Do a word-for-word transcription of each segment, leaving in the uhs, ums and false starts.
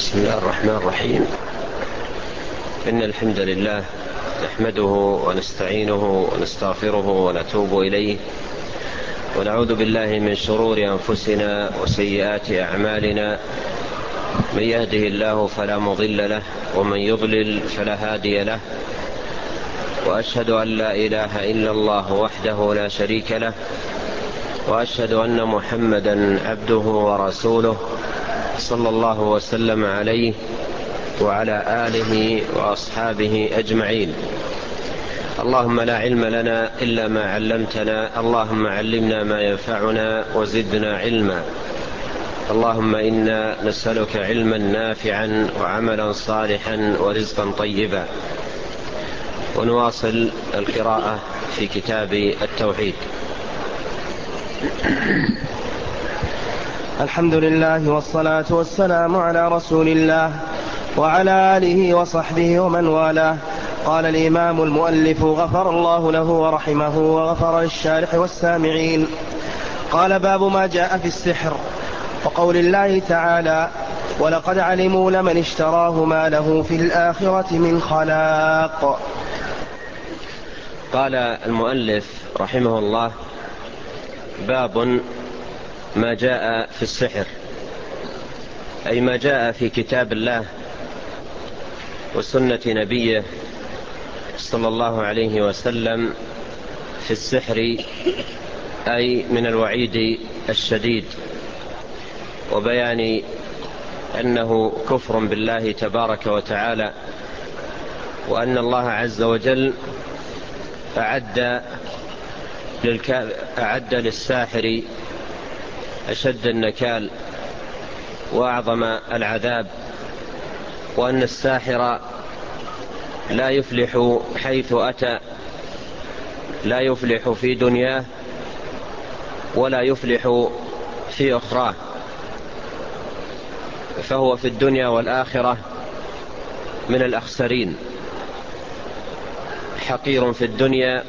بسم الله الرحمن الرحيم. إن الحمد لله نحمده ونستعينه ونستغفره ونتوب إليه، ونعوذ بالله من شرور أنفسنا وسيئات أعمالنا. من يهده الله فلا مضل له، ومن يضلل فلا هادي له. وأشهد أن لا إله إلا الله وحده لا شريك له، وأشهد أن محمدا عبده ورسوله صلى الله وسلم عليه وعلى آله وأصحابه أجمعين. اللهم لا علم لنا إلا ما علمتنا، اللهم علمنا ما ينفعنا وزدنا علما. اللهم إنا نسألك علما نافعا وعملا صالحا ورزقا طيبا. ونواصل القراءة في كتاب التوحيد. الحمد لله والصلاة والسلام على رسول الله وعلى آله وصحبه ومن والاه. قال الإمام المؤلف غفر الله له ورحمه وغفر للشارح والسامعين. قال: باب ما جاء في السحر، وقول الله تعالى: ولقد علموا لمن اشتراه ما له في الآخرة من خلاق. قال المؤلف رحمه الله: باب ما جاء في السحر، أي ما جاء في كتاب الله وسنة نبيه صلى الله عليه وسلم في السحر، أي من الوعيد الشديد، وبيان أنه كفر بالله تبارك وتعالى، وأن الله عز وجل أعد, أعد للساحر أشد النكال وأعظم العذاب، وأن الساحر لا يفلح حيث أتى، لا يفلح في دنياه ولا يفلح في أخراه، فهو في الدنيا والآخرة من الأخسرين، حقير في الدنيا،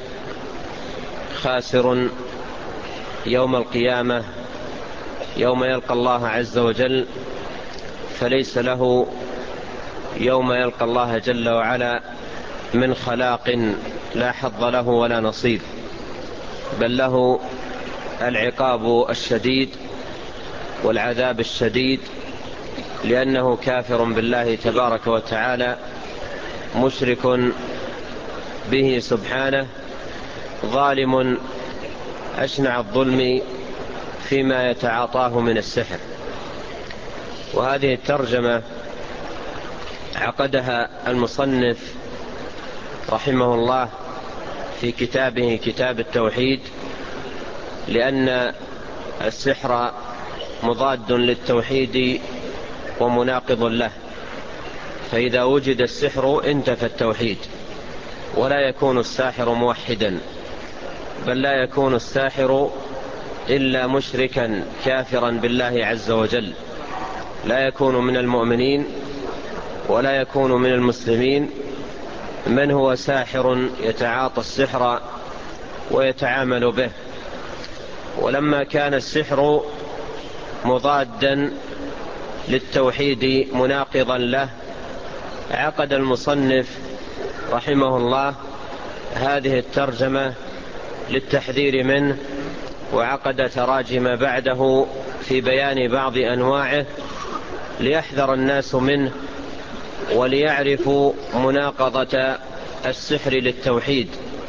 خاسر يوم القيامة يوم يلقى الله عز وجل، فليس له يوم يلقى الله جل وعلا من خلاق، لا حظ له ولا نصيب، بل له العقاب الشديد والعذاب الشديد، لأنه كافر بالله تبارك وتعالى، مشرك به سبحانه، ظالم أشنع الظلم فيما يتعاطاه من السحر. وهذه الترجمة عقدها المصنف رحمه الله في كتابه كتاب التوحيد، لأن السحر مضاد للتوحيد ومناقض له، فإذا وجد السحر انتفى التوحيد، ولا يكون الساحر موحدا، بل لا يكون الساحر إلا مشركا كافرا بالله عز وجل، لا يكون من المؤمنين ولا يكون من المسلمين من هو ساحر يتعاطى السحر ويتعامل به. ولما كان السحر مضادا للتوحيد مناقضا له، عقد المصنف رحمه الله هذه الترجمة للتحذير منه، وعقد تراجم بعده في بيان بعض أنواعه ليحذر الناس منه، وليعرفوا مناقضة السحر للتوحيد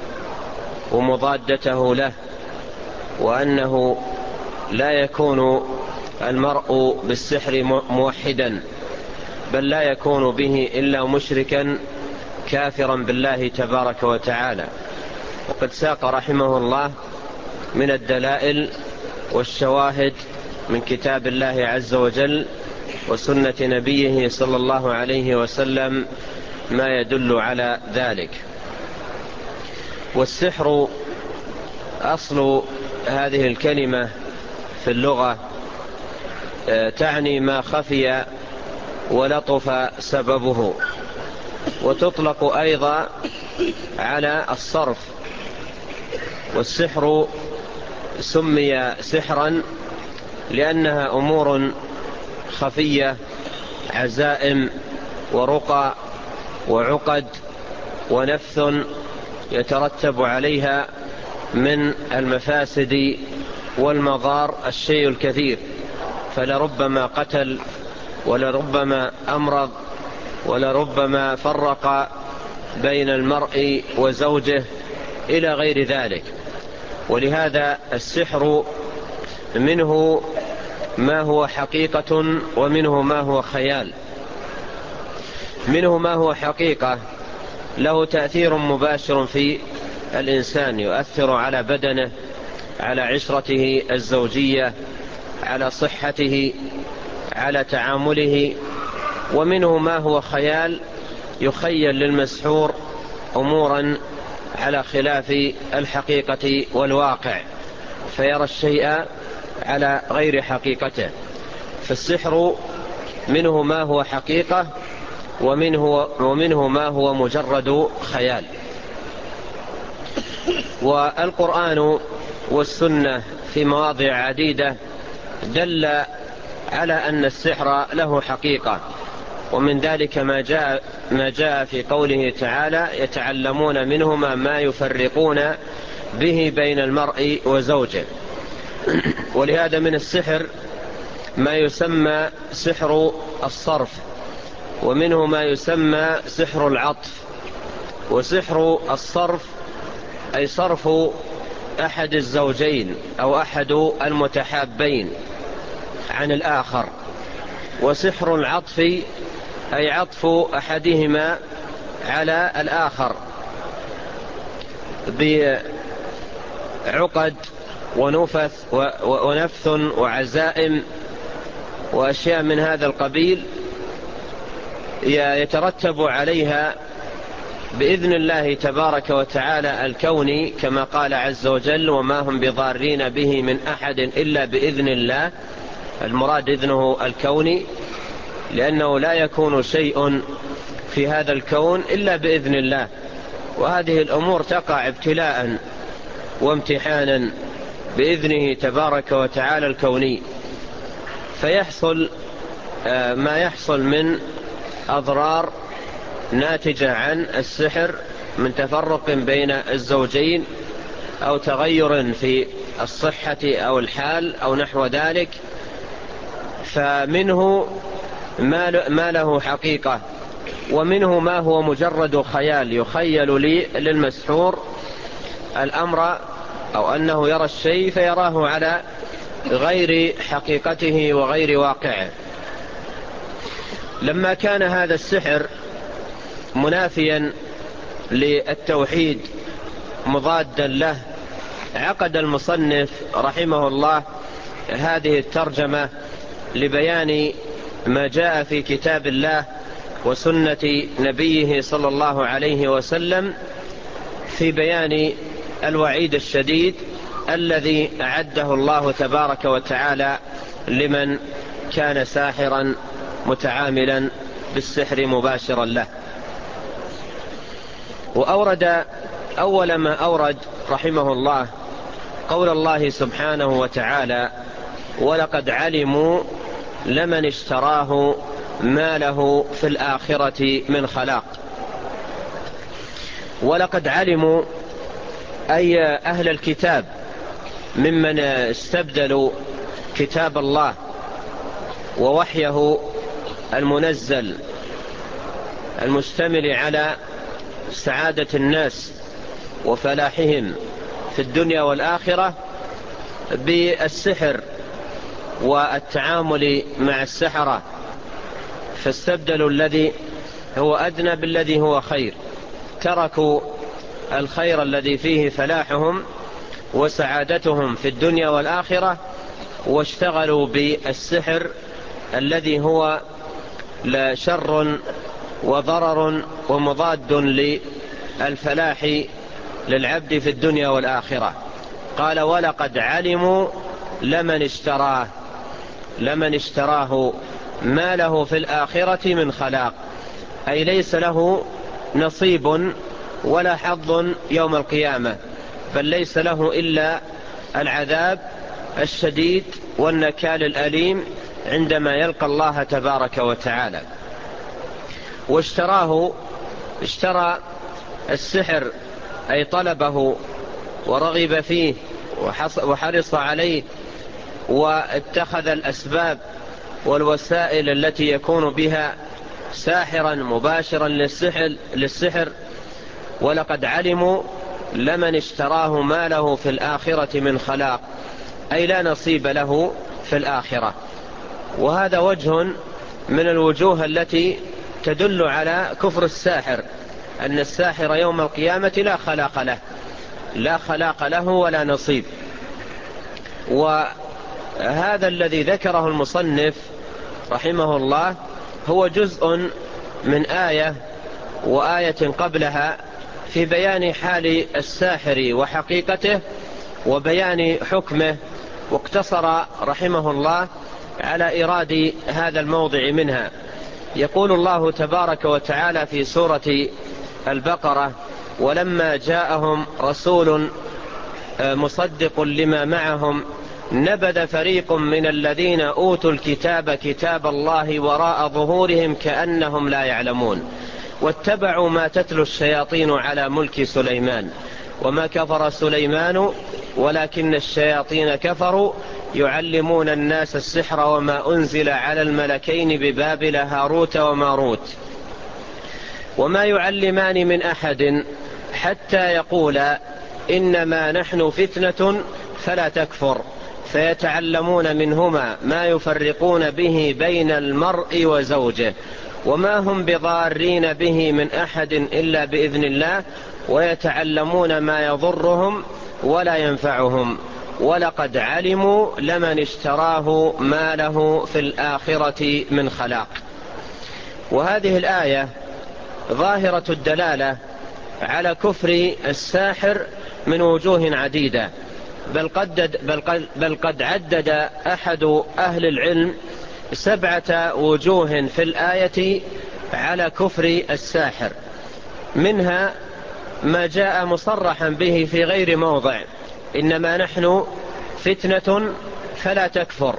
ومضادته له، وأنه لا يكون المرء بالسحر موحدا، بل لا يكون به إلا مشركا كافرا بالله تبارك وتعالى. وقد ساق رحمه الله من الدلائل والشواهد من كتاب الله عز وجل وسنة نبيه صلى الله عليه وسلم ما يدل على ذلك. والسحر أصل هذه الكلمة في اللغة تعني ما خفي ولطف سببه، وتطلق أيضا على الصرف. والسحر سمي سحرا لأنها أمور خفية عزائم ورقى وعقد ونفث يترتب عليها من المفاسد والمضار الشيء الكثير، فلربما قتل ولربما أمرض ولربما فرق بين المرء وزوجه إلى غير ذلك. ولهذا السحر منه ما هو حقيقة ومنه ما هو خيال. منه ما هو حقيقة له تأثير مباشر في الإنسان، يؤثر على بدنه، على عشرته الزوجية، على صحته، على تعامله. ومنه ما هو خيال، يخيل للمسحور أمورا على خلاف الحقيقة والواقع، فيرى الشيء على غير حقيقته. فالسحر منه ما هو حقيقة ومنه, ومنه ما هو مجرد خيال. والقرآن والسنة في مواضع عديدة دل على أن السحر له حقيقة، ومن ذلك ما جاء, ما جاء في قوله تعالى: يتعلمون منهما ما يفرقون به بين المرء وزوجه. ولهذا من السحر ما يسمى سحر الصرف، ومنه ما يسمى سحر العطف. وسحر الصرف أي صرف أحد الزوجين أو أحد المتحابين عن الآخر. وسحر العطف أي عطف أحدهما على الآخر بعقد ونفث ونفث وعزائم وأشياء من هذا القبيل يترتب عليها بإذن الله تبارك وتعالى الكوني، كما قال عز وجل: وما هم بضارين به من أحد إلا بإذن الله. المراد إذنه الكوني، لأنه لا يكون شيء في هذا الكون إلا بإذن الله، وهذه الأمور تقع ابتلاء وامتحانا بإذنه تبارك وتعالى الكوني. فيحصل ما يحصل من أضرار ناتجة عن السحر من تفرق بين الزوجين أو تغير في الصحة أو الحال أو نحو ذلك. فمنه ما له حقيقة، ومنه ما هو مجرد خيال، يخيل لي للمسحور الأمر أو أنه يرى الشيء فيراه على غير حقيقته وغير واقعه. لما كان هذا السحر منافيا للتوحيد مضادا له، عقد المصنف رحمه الله هذه الترجمة لبيان ما جاء في كتاب الله وسنة نبيه صلى الله عليه وسلم في بيان الوعيد الشديد الذي أعده الله تبارك وتعالى لمن كان ساحرا متعاملا بالسحر مباشرا له. وأورد أول ما أورد رحمه الله قول الله سبحانه وتعالى: ولقد علموا لمن اشتراه ما له في الآخرة من خلاق. ولقد علموا أي أهل الكتاب ممن استبدلوا كتاب الله ووحيه المنزل المشتمل على سعادة الناس وفلاحهم في الدنيا والآخرة بالسحر والتعامل مع السحرة، فاستبدلوا الذي هو أدنى بالذي هو خير، تركوا الخير الذي فيه فلاحهم وسعادتهم في الدنيا والآخرة، واشتغلوا بالسحر الذي هو لا شر وضرر ومضاد للفلاح للعبد في الدنيا والآخرة. قال: ولقد علموا لمن اشتراه لمن اشتراه ما له في الآخرة من خلاق، أي ليس له نصيب ولا حظ يوم القيامة، بل ليس له إلا العذاب الشديد والنكال الأليم عندما يلقى الله تبارك وتعالى. واشتراه اشترى السحر، أي طلبه ورغب فيه وحرص عليه، واتخذ الأسباب والوسائل التي يكون بها ساحرا مباشرا للسحر, للسحر ولقد علموا لمن اشتراه ما له في الآخرة من خلاق، أي لا نصيب له في الآخرة. وهذا وجه من الوجوه التي تدل على كفر الساحر، أن الساحر يوم القيامة لا خلاق له لا خلاق له ولا نصيب. وهذا الذي ذكره المصنف رحمه الله هو جزء من آية وآية قبلها في بيان حال الساحر وحقيقته وبيان حكمه، واقتصر رحمه الله على إيراد هذا الموضع منها. يقول الله تبارك وتعالى في سورة البقرة: ولما جاءهم رسول مصدق لما معهم نبذ فريق من الذين أوتوا الكتاب كتاب الله وراء ظهورهم كأنهم لا يعلمون واتبعوا ما تتلو الشياطين على ملك سليمان وما كفر سليمان ولكن الشياطين كفروا يعلمون الناس السحر وما أنزل على الملكين ببابل هاروت وماروت وما يعلمان من أحد حتى يقولا إنما نحن فتنة فلا تكفر فيتعلمون منهما ما يفرقون به بين المرء وزوجه وما هم بضارين به من أحد إلا بإذن الله ويتعلمون ما يضرهم ولا ينفعهم ولقد علموا لمن اشتراه ما له في الآخرة من خلاق. وهذه الآية ظاهرة الدلالة على كفر الساحر من وجوه عديدة، بل قد, بل قد, بل قد عدد أحد أهل العلم سبعة وجوه في الآية على كفر الساحر، منها ما جاء مصرحا به في غير موضع: إنما نحن فتنة فلا تكفر،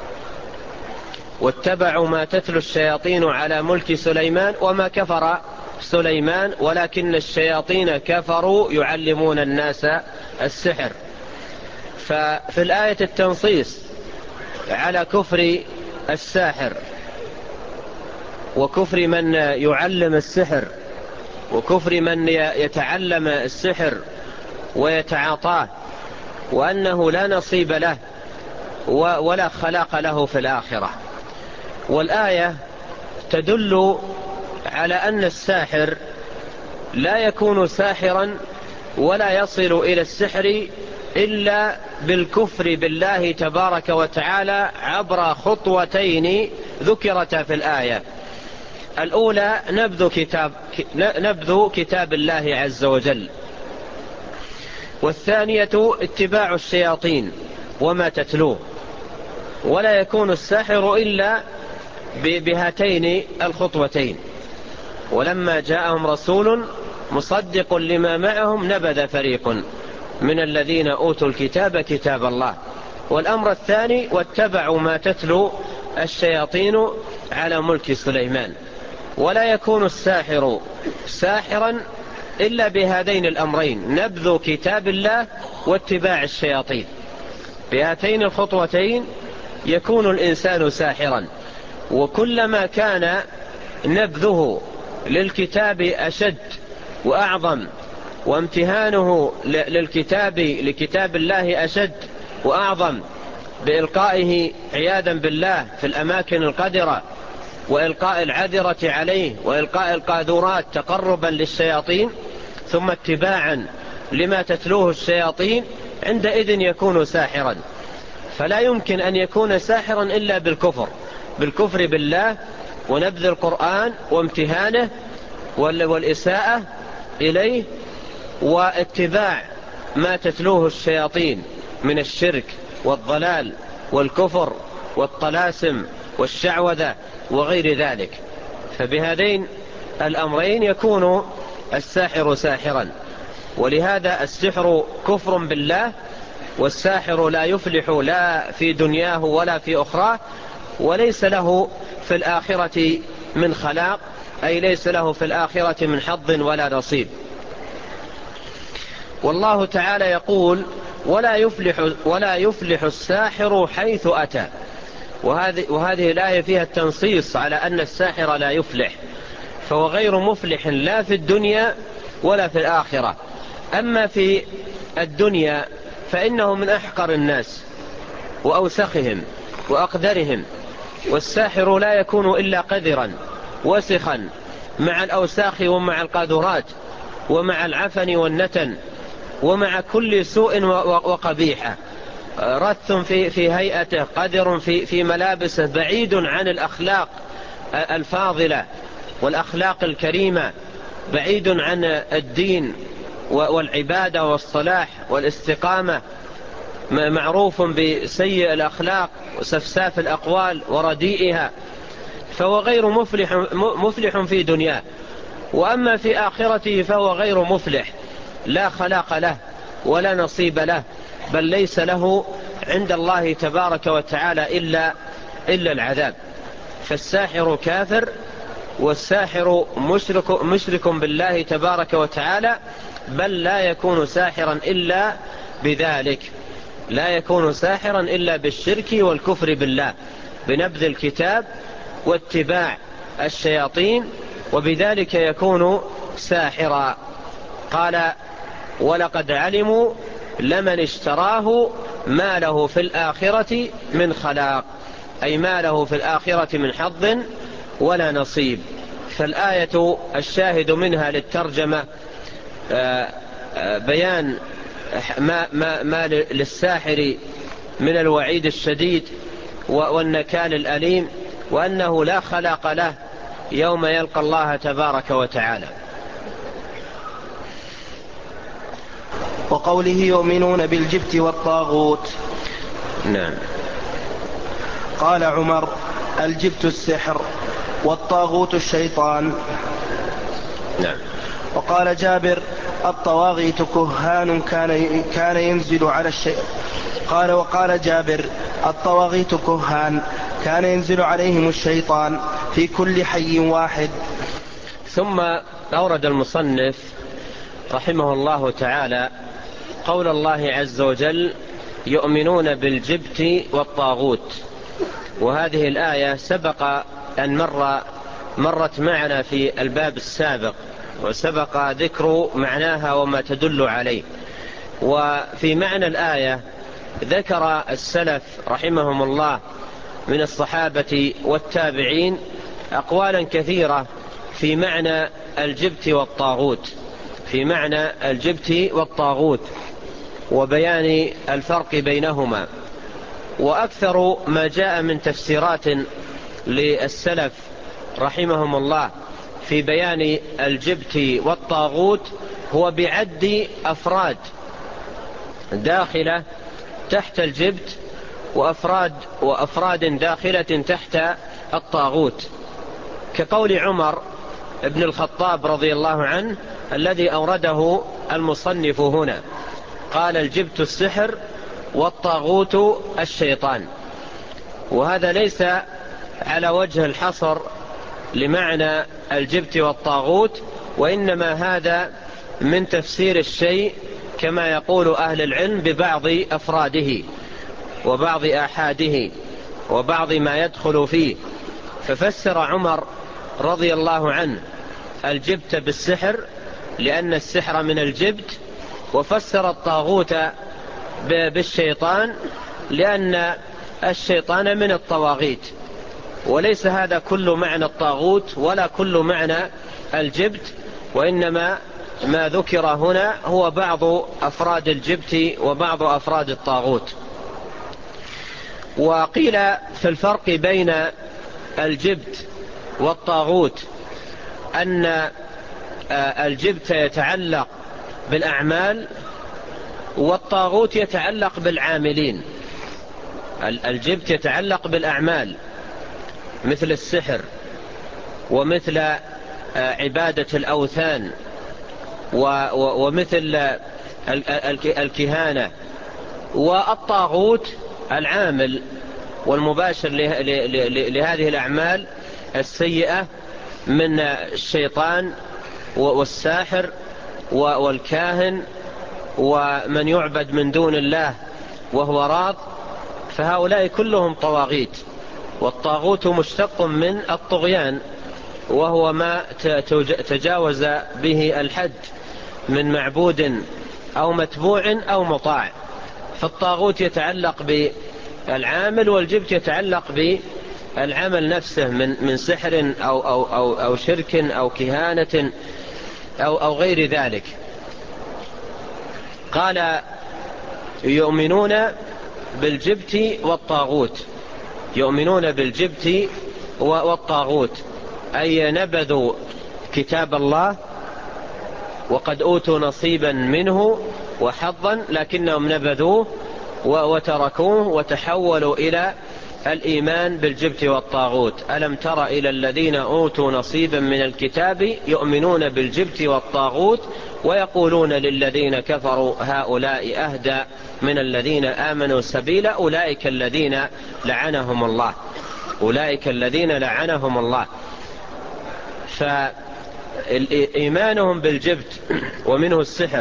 واتبعوا ما تتلو الشياطين على ملك سليمان وما كفر سليمان ولكن الشياطين كفروا يعلمون الناس السحر. ففي الآية التنصيص على كفر الساحر وكفر من يعلم السحر وكفر من يتعلم السحر ويتعاطاه، وأنه لا نصيب له ولا خلاق له في الآخرة. والآية تدل على أن الساحر لا يكون ساحرا ولا يصل إلى السحر إلا بالكفر بالله تبارك وتعالى عبر خطوتين ذكرتا في الآية: الأولى نبذ كتاب, نبذ كتاب الله عز وجل، والثانية اتباع الشياطين وما تتلوه. ولا يكون الساحر إلا بهاتين الخطوتين. ولما جاءهم رسول مصدق لما معهم نبذ فريق من الذين أوتوا الكتاب كتاب الله. والأمر الثاني: واتبعوا ما تتلو الشياطين على ملك سليمان. ولا يكون الساحر ساحرا إلا بهذين الأمرين: نبذ كتاب الله واتباع الشياطين. بهاتين الخطوتين يكون الإنسان ساحرا. وكلما كان نبذه للكتاب أشد وأعظم، وامتهانه للكتاب لكتاب الله أشد وأعظم، بإلقائه عياذا بالله في الأماكن القذرة وإلقاء العذرة عليه وإلقاء القاذورات تقربا للشياطين، ثم اتباعا لما تتلوه الشياطين، عندئذ يكون ساحرا. فلا يمكن أن يكون ساحرا إلا بالكفر بالكفر بالله ونبذ القرآن وامتهانه والإساءة إليه واتباع ما تتلوه الشياطين من الشرك والضلال والكفر والطلاسم والشعوذة وغير ذلك. فبهذين الأمرين يكون الساحر ساحرا. ولهذا السحر كفر بالله، والساحر لا يفلح لا في دنياه ولا في أخراه وليس له في الآخرة من خلاق، أي ليس له في الآخرة من حظ ولا نصيب. والله تعالى يقول: ولا يفلح, ولا يفلح الساحر حيث أتى. وهذه, وهذه الآية فيها التنصيص على أن الساحر لا يفلح، فهو غير مفلح لا في الدنيا ولا في الآخرة. أما في الدنيا فإنه من أحقر الناس وأوسخهم وأقدرهم، والساحر لا يكون إلا قذرا وسخا مع الأوساخ ومع القاذورات ومع العفن والنتن ومع كل سوء وقبيحة، رث في, في هيئته، قدر في, في ملابسه، بعيد عن الأخلاق الفاضلة والأخلاق الكريمة، بعيد عن الدين والعبادة والصلاح والاستقامة، معروف بسيء الأخلاق وسفساف الأقوال ورديئها، فهو غير مفلح, مفلح في دنياه. وأما في آخرته فهو غير مفلح، لا خلاق له ولا نصيب له، بل ليس له عند الله تبارك وتعالى إلا, إلا العذاب. فالساحر كافر، والساحر مشرك, مشرك بالله تبارك وتعالى، بل لا يكون ساحرا إلا بذلك، لا يكون ساحرا إلا بالشرك والكفر بالله، بنبذ الكتاب واتباع الشياطين، وبذلك يكون ساحرا. قال: ولقد علموا لمن اشتراه ما له في الآخرة من خلاق، أي ما له في الآخرة من حظ ولا نصيب. فالآية الشاهد منها للترجمة بيان ما, ما, ما للساحر من الوعيد الشديد والنكال الأليم، وأنه لا خلاق له يوم يلقى الله تبارك وتعالى. وقوله: يؤمنون بالجبت والطاغوت. نعم. قال عمر: الجبت السحر، والطاغوت الشيطان. نعم. وقال جابر: الطواغيت كهان كان كان ينزل على الشيء. قال وقال جابر: الطواغيت كهان كان ينزل عليهم الشيطان في كل حي واحد. ثم أورد المصنف رحمه الله تعالى قول الله عز وجل: يؤمنون بالجبت والطاغوت. وهذه الآية سبق أن مر مرت معنا في الباب السابق، وسبق ذكر معناها وما تدل عليه. وفي معنى الآية ذكر السلف رحمهم الله من الصحابة والتابعين أقوالا كثيرة في معنى الجبت والطاغوت، في معنى الجبت والطاغوت وبيان الفرق بينهما. وأكثر ما جاء من تفسيرات للسلف رحمهم الله في بيان الجبت والطاغوت هو بعد أفراد داخلة تحت الجبت، وأفراد, وأفراد داخلة تحت الطاغوت، كقول عمر ابن الخطاب رضي الله عنه الذي أورده المصنف هنا، قال: الجبت السحر والطاغوت الشيطان. وهذا ليس على وجه الحصر لمعنى الجبت والطاغوت، وإنما هذا من تفسير الشيء كما يقول أهل العلم ببعض أفراده وبعض آحاده وبعض ما يدخل فيه. ففسر عمر رضي الله عنه الجبت بالسحر لأن السحر من الجبت، وفسر الطاغوت بالشيطان لأن الشيطان من الطواغيت. وليس هذا كل معنى الطاغوت ولا كل معنى الجبت، وإنما ما ذكر هنا هو بعض أفراد الجبت وبعض أفراد الطاغوت. وقيل في الفرق بين الجبت والطاغوت أن الجبت يتعلق بالأعمال والطاغوت يتعلق بالعاملين. الجبت يتعلق بالأعمال مثل السحر ومثل عبادة الأوثان ومثل الكهانة. والطاغوت العامل والمباشر لهذه الأعمال السيئة من الشيطان والساحر والكاهن ومن يعبد من دون الله وهو راض، فهؤلاء كلهم طواغيت. والطاغوت مشتق من الطغيان، وهو ما تجاوز به الحد من معبود أو متبوع أو مطاع. فالطاغوت يتعلق بالعامل، والجبت يتعلق بالعمل نفسه من من سحر أو, أو, أو, أو شرك أو كهانة أو, أو غير ذلك. قال يؤمنون بالجبت والطاغوت، يؤمنون بالجبت والطاغوت أي نبذوا كتاب الله وقد أوتوا نصيبا منه وحظا، لكنهم نبذوه وتركوه وتحولوا إلى الإيمان بالجبت والطاغوت. ألم تر إلى الذين أوتوا نصيبا من الكتاب يؤمنون بالجبت والطاغوت ويقولون للذين كفروا هؤلاء أهدى من الذين آمنوا سبيلا أولئك الذين لعنهم الله، أولئك الذين لعنهم الله. فإيمانهم بالجبت ومنه السحر،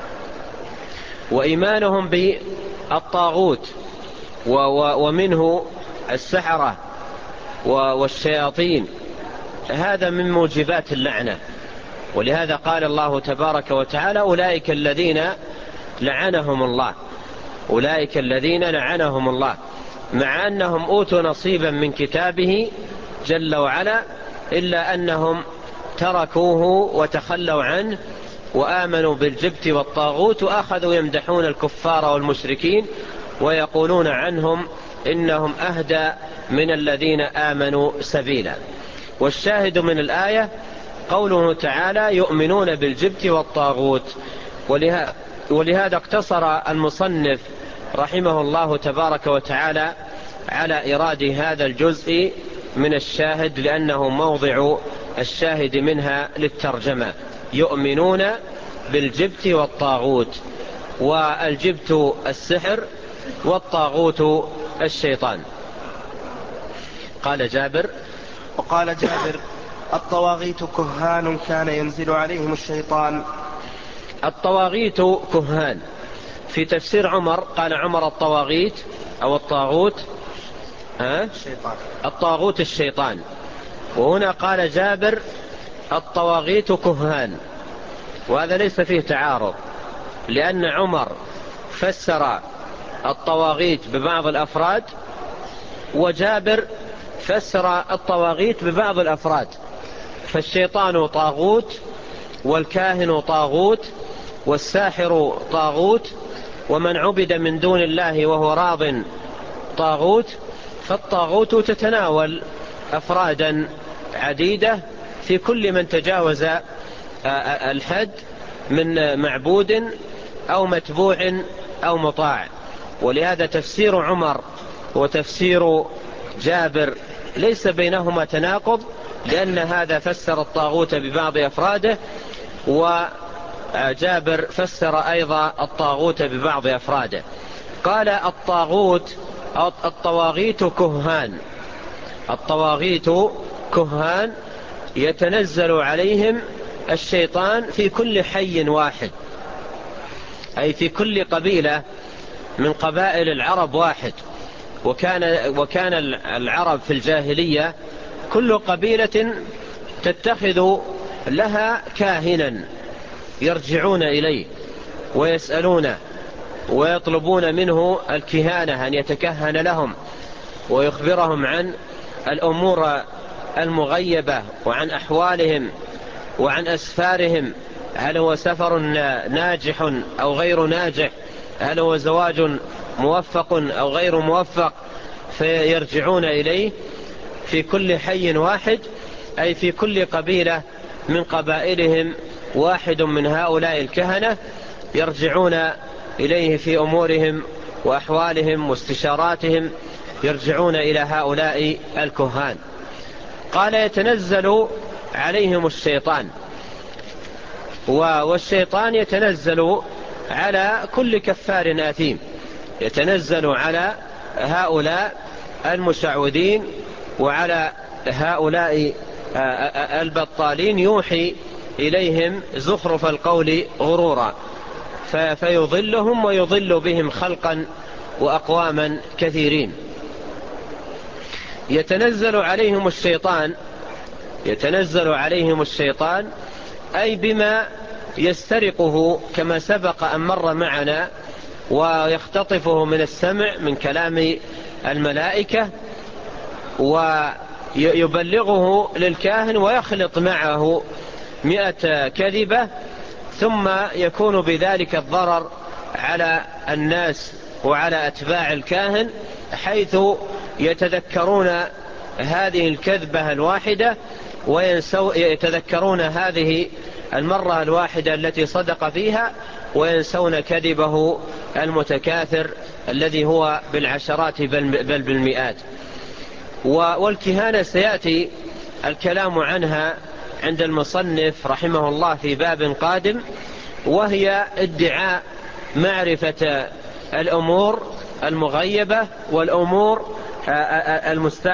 وإيمانهم بالطاغوت ومنه السحرة والشياطين، هذا من موجبات اللعنة. ولهذا قال الله تبارك وتعالى أولئك الذين لعنهم الله، أولئك الذين لعنهم الله، مع أنهم أوتوا نصيبا من كتابه جل وعلا، إلا أنهم تركوه وتخلوا عنه وآمنوا بالجبت والطاغوت، وأخذوا يمدحون الكفار والمشركين ويقولون عنهم إنهم أهدى من الذين آمنوا سبيلا. والشاهد من الآية قوله تعالى يؤمنون بالجبت والطاغوت. ولهذا اقتصر المصنف رحمه الله تبارك وتعالى على إيراد هذا الجزء من الشاهد، لأنه موضع الشاهد منها للترجمة. يؤمنون بالجبت والطاغوت، والجبت السحر والطاغوت الشيطان. قال جابر: وقال جابر: الطواغيت كهان كان ينزل عليهم الشيطان. الطواغيت كهان. في تفسير عمر قال عمر الطواغيت أو الطاغوت ها؟ الشيطان. الطاغوت الشيطان. وهنا قال جابر الطواغيت كهان، وهذا ليس فيه تعارض، لأن عمر فسر الطواغيت ببعض الأفراد، وجابر فسر الطواغيت ببعض الأفراد. فالشيطان طاغوت، والكاهن طاغوت، والساحر طاغوت، ومن عبد من دون الله وهو راض طاغوت. فالطاغوت تتناول أفرادا عديدة في كل من تجاوز الحد من معبود أو متبوع أو مطاع. ولهذا تفسير عمر وتفسير جابر ليس بينهما تناقض، لأن هذا فسر الطاغوت ببعض أفراده، وجابر فسر أيضا الطاغوت ببعض أفراده. قال الطاغوت أو الطواغيت كهان، الطواغيت كهان يتنزل عليهم الشيطان في كل حي واحد، أي في كل قبيلة من قبائل العرب واحد. وكان, وكان العرب في الجاهلية كل قبيلة تتخذ لها كاهنا يرجعون إليه ويسألونه ويطلبون منه الكهانة، أن يتكهن لهم ويخبرهم عن الأمور المغيبة وعن أحوالهم وعن أسفارهم، هل هو سفر ناجح أو غير ناجح، هل هو زواج موفق أو غير موفق، فيرجعون إليه في كل حي واحد، أي في كل قبيلة من قبائلهم واحد من هؤلاء الكهنة يرجعون إليه في أمورهم وأحوالهم واستشاراتهم، يرجعون إلى هؤلاء الكهان. قال يتنزل عليهم الشيطان، والشيطان يتنزل على كل كفار آثيم، يتنزل على هؤلاء المشعوذين وعلى هؤلاء البطالين يوحي إليهم زخرف القول غرورا فيضلهم ويضل بهم خلقا وأقواما كثيرين. يتنزل عليهم الشيطان يتنزل عليهم الشيطان أي بما يسترقه كما سبق أن مر معنا، ويختطفه من السمع من كلام الملائكة ويبلغه للكاهن ويخلط معه مئة كذبة، ثم يكون بذلك الضرر على الناس وعلى أتباع الكاهن، حيث يتذكرون هذه الكذبة الواحدة ويتذكرون هذه المرة الواحدة التي صدق فيها، وينسون كذبه المتكاثر الذي هو بالعشرات بل بالمئات. والكهانة سيأتي الكلام عنها عند المصنف رحمه الله في باب قادم، وهي ادعاء معرفة الأمور المغيبة والأمور المستع...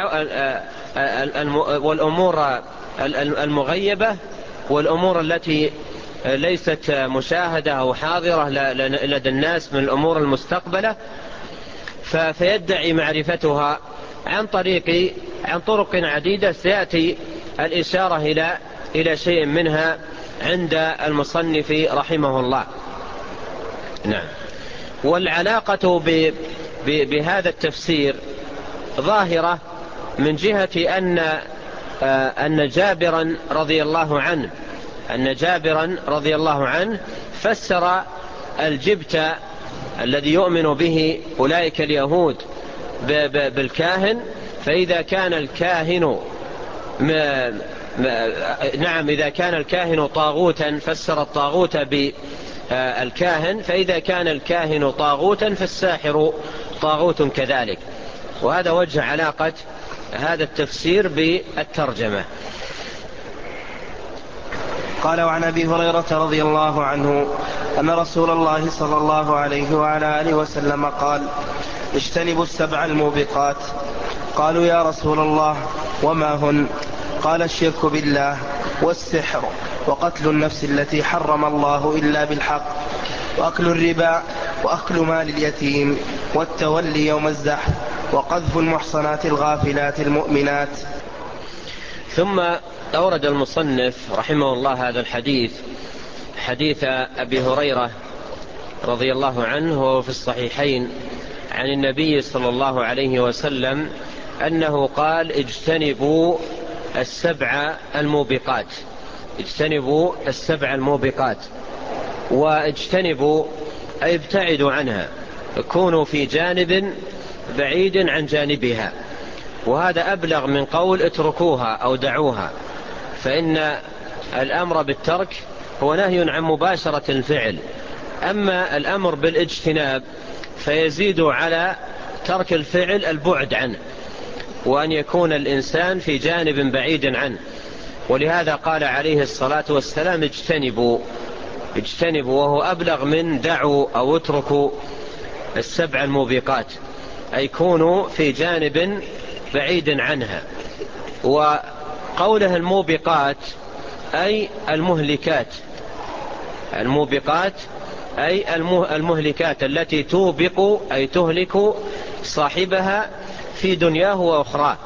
والأمور المغيبة والأمور التي ليست مشاهدة أو حاضرة لدى الناس من الأمور المستقبلة، فيدعي معرفتها عن طريق عن طرق عديدة سيأتي الإشارة إلى إلى شيء منها عند المصنف رحمه الله. نعم. والعلاقة ب... ب... بهذا التفسير ظاهرة من جهة أن أن جابرا رضي الله عنه أن جابرا رضي الله عنه فسر الجبت الذي يؤمن به أولئك اليهود بالكاهن، فإذا كان الكاهن ما ما نعم إذا كان الكاهن طاغوتا فسر الطاغوت بالكاهن، فإذا كان الكاهن طاغوتا فالساحر طاغوت كذلك. وهذا وجه علاقة هذا التفسير بالترجمة. قال: وعن أبي هريرة رضي الله عنه أن رسول الله صلى الله عليه وعلى آله وسلم قال: اجتنبوا السبع الموبقات. قالوا: يا رسول الله وما هن؟ قال: الشرك بالله، والسحر، وقتل النفس التي حرم الله إلا بالحق، وأكل الربا، وأكل مال اليتيم، والتولي يوم الزحف، وقذف المحصنات الغافلات المؤمنات. ثم أورد المصنف رحمه الله هذا الحديث، حديث أبي هريرة رضي الله عنه وهو في الصحيحين عن النبي صلى الله عليه وسلم أنه قال: اجتنبوا السبع الموبقات. اجتنبوا السبع الموبقات. واجتنبوا أي ابتعدوا عنها، كونوا في جانب بعيد عن جانبها، وهذا أبلغ من قول اتركوها أو دعوها، فإن الأمر بالترك هو نهي عن مباشرة الفعل، أما الأمر بالاجتناب فيزيد على ترك الفعل البعد عنه، وأن يكون الإنسان في جانب بعيد عنه. ولهذا قال عليه الصلاة والسلام: اجتنبوا اجتنبوا وهو أبلغ من دعوا أو اتركوا السبع الموبقات، أي كونوا في جانب بعيد عنها. وقوله الموبقات أي المهلكات، الموبقات أي المهلكات التي توبق أي تهلك صاحبها في دنياه وأخراه.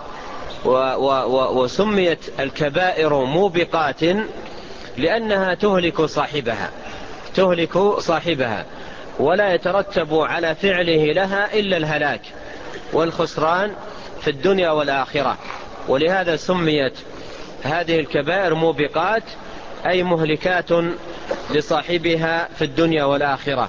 وسميت الكبائر موبقات لأنها تهلك صاحبها تهلك صاحبها ولا يترتب على فعله لها إلا الهلاك والخسران في الدنيا والآخرة. ولهذا سميت هذه الكبائر موبقات أي مهلكات لصاحبها في الدنيا والآخرة.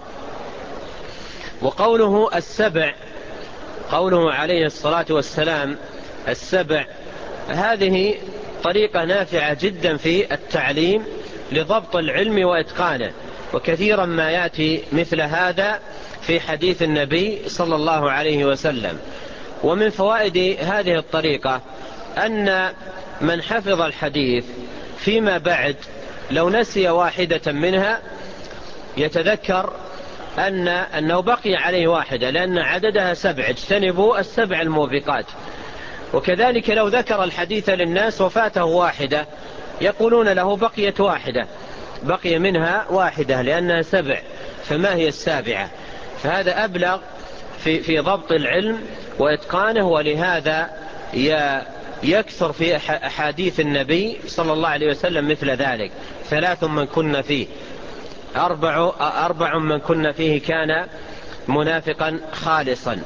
وقوله السبع، قوله عليه الصلاة والسلام السبع، هذه طريقة نافعة جدا في التعليم لضبط العلم وإتقانه، وكثيرا ما يأتي مثل هذا في حديث النبي صلى الله عليه وسلم. ومن فوائد هذه الطريقة أن من حفظ الحديث فيما بعد لو نسي واحدة منها يتذكر أن أنه بقي عليه واحدة، لأن عددها سبع، اجتنبوا السبع الموبقات. وكذلك لو ذكر الحديث للناس وفاته واحدة يقولون له بقيت واحدة، بقي منها واحدة لأنها سبع، فما هي السابعة؟ فهذا أبلغ في, في ضبط العلم وإتقانه. ولهذا يكثر في أحاديث النبي صلى الله عليه وسلم مثل ذلك: ثلاث من كن فيه، أربع, أربع من كن فيه كان منافقا خالصا.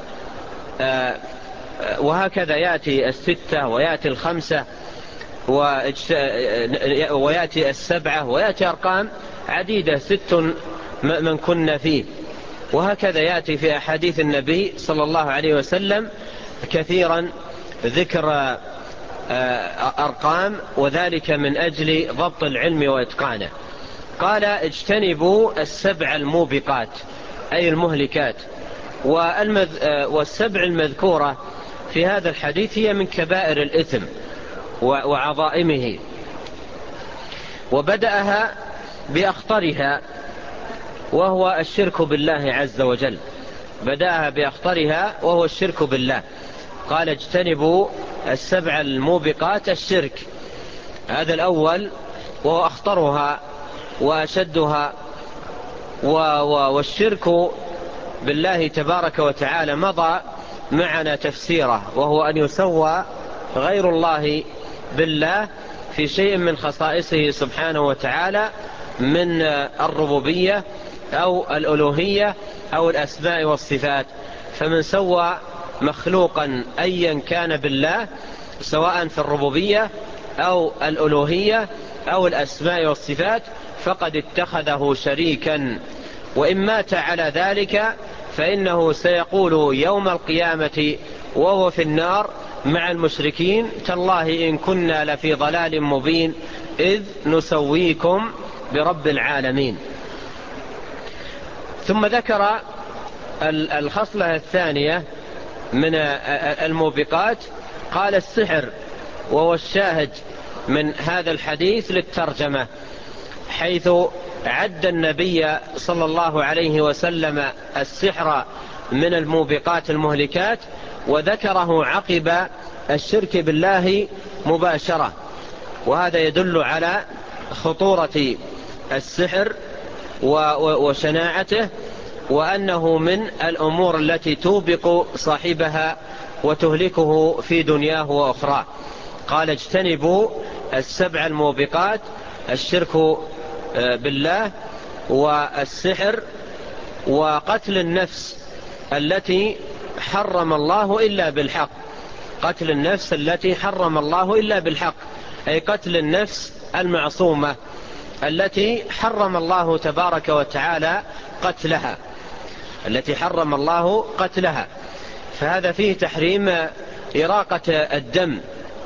وهكذا يأتي الستة ويأتي الخمسة ويأتي السبعة ويأتي أرقام عديدة، ست من كن فيه. وهكذا يأتي في أحاديث النبي صلى الله عليه وسلم كثيرا ذكر أرقام، وذلك من أجل ضبط العلم وإتقانه. قال: اجتنبوا السبع الموبقات، أي المهلكات. والسبع المذكورة في هذا الحديث هي من كبائر الإثم وعظائمه، وبدأها بأخطرها وهو الشرك بالله عز وجل. بدأها بأخطرها وهو الشرك بالله. قال: اجتنبوا السبع الموبقات، الشرك هذا الأول وهو أخطرها وأشدها. والشرك بالله تبارك وتعالى مضى معنا تفسيره، وهو أن يسوى غير الله بالله في شيء من خصائصه سبحانه وتعالى من الربوبية أو الألوهية أو الأسماء والصفات. فمن سوى مخلوقا أيا كان بالله، سواء في الربوبية أو الألوهية أو الأسماء والصفات، فقد اتخذه شريكا. وإن مات على ذلك فإنه سيقول يوم القيامة وهو في النار مع المشركين: تالله إن كنا لفي ضلال مبين إذ نسويكم برب العالمين. ثم ذكر الخصلة الثانية من الموبقات، قال: السحر، وهو الشاهد من هذا الحديث للترجمة، حيث عد النبي صلى الله عليه وسلم السحر من الموبقات المهلكات، وذكره عقب الشرك بالله مباشرة. وهذا يدل على خطورة السحر وشناعته، وأنه من الأمور التي توبق صاحبها وتهلكه في دنياه وأخراه. قال: اجتنبوا السبع الموبقات، الشرك بالله والسحر وقتل النفس التي حرم الله إلا بالحق. قتل النفس التي حرم الله إلا بالحق، أي قتل النفس المعصومة التي حرم الله تبارك وتعالى قتلها، التي حرم الله قتلها. فهذا فيه تحريم إراقة الدم،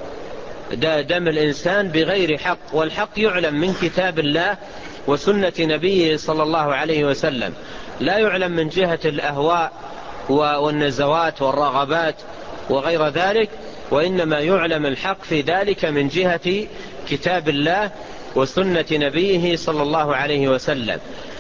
دم الإنسان بغير حق. والحق يعلم من كتاب الله وسنة نبيه صلى الله عليه وسلم، لا يعلم من جهة الأهواء والنزوات والرغبات وغير ذلك، وإنما يعلم الحق في ذلك من جهة كتاب الله وسنة نبيه صلى الله عليه وسلم.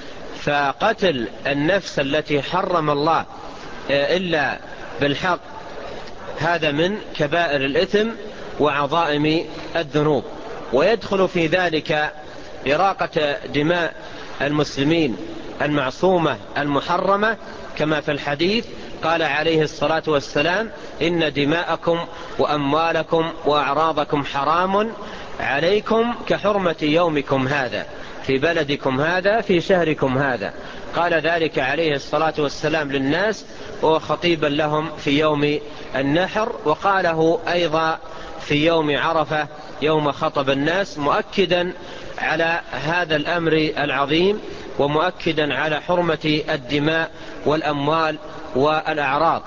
فقتل النفس التي حرم الله إلا بالحق هذا من كبائر الإثم وعظائم الذنوب. ويدخل في ذلك إراقة دماء المسلمين المعصومة المحرمة، كما في الحديث قال عليه الصلاة والسلام: إن دماءكم وأموالكم وأعراضكم حرام عليكم كحرمة يومكم هذا في بلدكم هذا في شهركم هذا. قال ذلك عليه الصلاة والسلام للناس وهو خطيبا لهم في يوم النحر، وقاله أيضا في يوم عرفة يوم خطب الناس، مؤكدا على هذا الأمر العظيم ومؤكدا على حرمة الدماء والأموال والأعراض.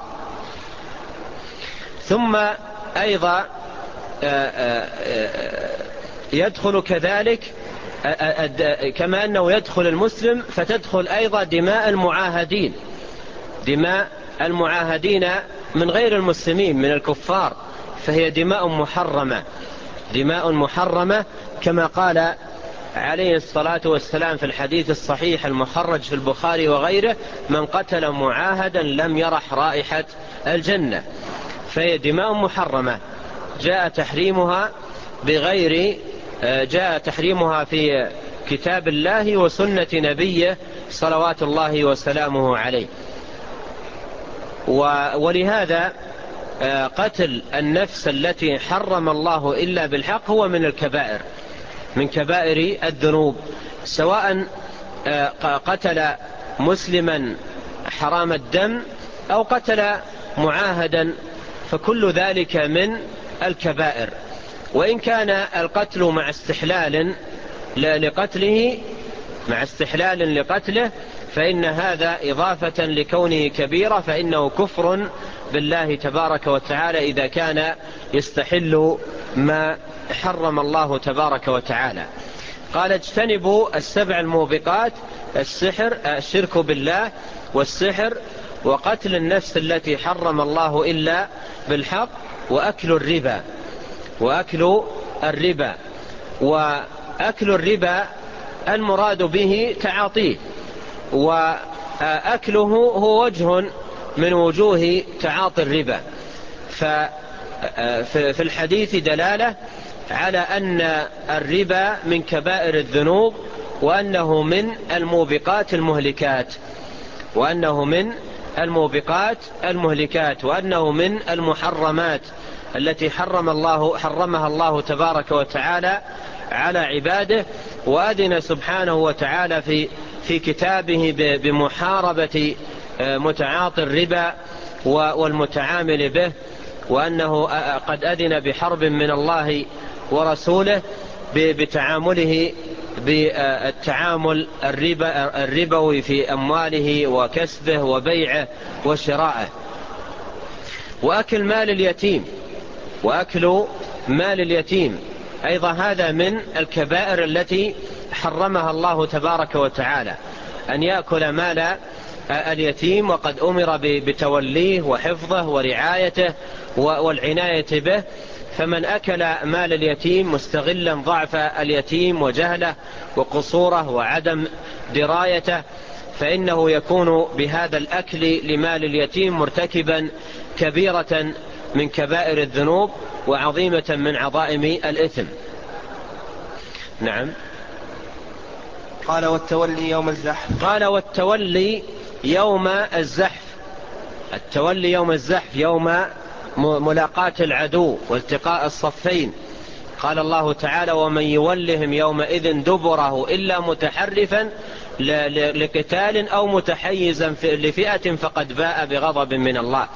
ثم أيضا يدخل كذلك كما أنه يدخل المسلم فتدخل أيضا دماء المعاهدين، دماء المعاهدين من غير المسلمين من الكفار، فهي دماء محرمة، دماء محرمة كما قال عليه الصلاة والسلام في الحديث الصحيح المخرج في البخاري وغيره: من قتل معاهدا لم يرح رائحة الجنة. فهي دماء محرمة جاء تحريمها بغير جاء تحريمها في كتاب الله وسنة نبيه صلوات الله وسلامه عليه. ولهذا قتل النفس التي حرم الله إلا بالحق هو من الكبائر، من كبائر الذنوب، سواء قتل مسلما حرام الدم أو قتل معاهدا، فكل ذلك من الكبائر. وإن كان القتل مع استحلال لقتله مع استحلال لقتله فإن هذا إضافة لكونه كبيرة، فإنه كفر بالله تبارك وتعالى إذا كان يستحل ما حرم الله تبارك وتعالى. قال: اجتنبوا السبع الموبقات: السحر، الشرك بالله، والسحر، وقتل النفس التي حرم الله إلا بالحق، وأكل الربا. وأكل الربا وأكل الربا المراد به تعاطيه، وأكله هو وجه من وجوه تعاطي الربا. ففي الحديث دلالة على أن الربا من كبائر الذنوب، وأنه من الموبقات المهلكات وأنه من الموبقات المهلكات وأنه من المحرمات التي حرم الله حرمها الله تبارك وتعالى على عباده. وأذن سبحانه وتعالى في في كتابه بمحاربة متعاطي الربا والمتعامل به، وأنه قد أذن بحرب من الله ورسوله بتعامله بالتعامل الربوي في أمواله وكسبه وبيعه وشرائه. وأكل مال اليتيم وأكل مال اليتيم أيضا هذا من الكبائر التي حرمها الله تبارك وتعالى، أن يأكل مال اليتيم، وقد أمر بتوليه وحفظه ورعايته والعناية به. فمن أكل مال اليتيم مستغلا ضعف اليتيم وجهله وقصوره وعدم درايته، فإنه يكون بهذا الأكل لمال اليتيم مرتكبا كبيرة من كبائر الذنوب وعظيمة من عظائم الإثم. نعم. قال: والتولي يوم الزحف. قال: والتولي يوم الزحف. التولي يوم الزحف يوم ملاقاة العدو والتقاء الصفين. قال الله تعالى: ومن يولهم يومئذ دبره إلا متحرفا لقتال أو متحيزا لفئة فقد باء بغضب من الله.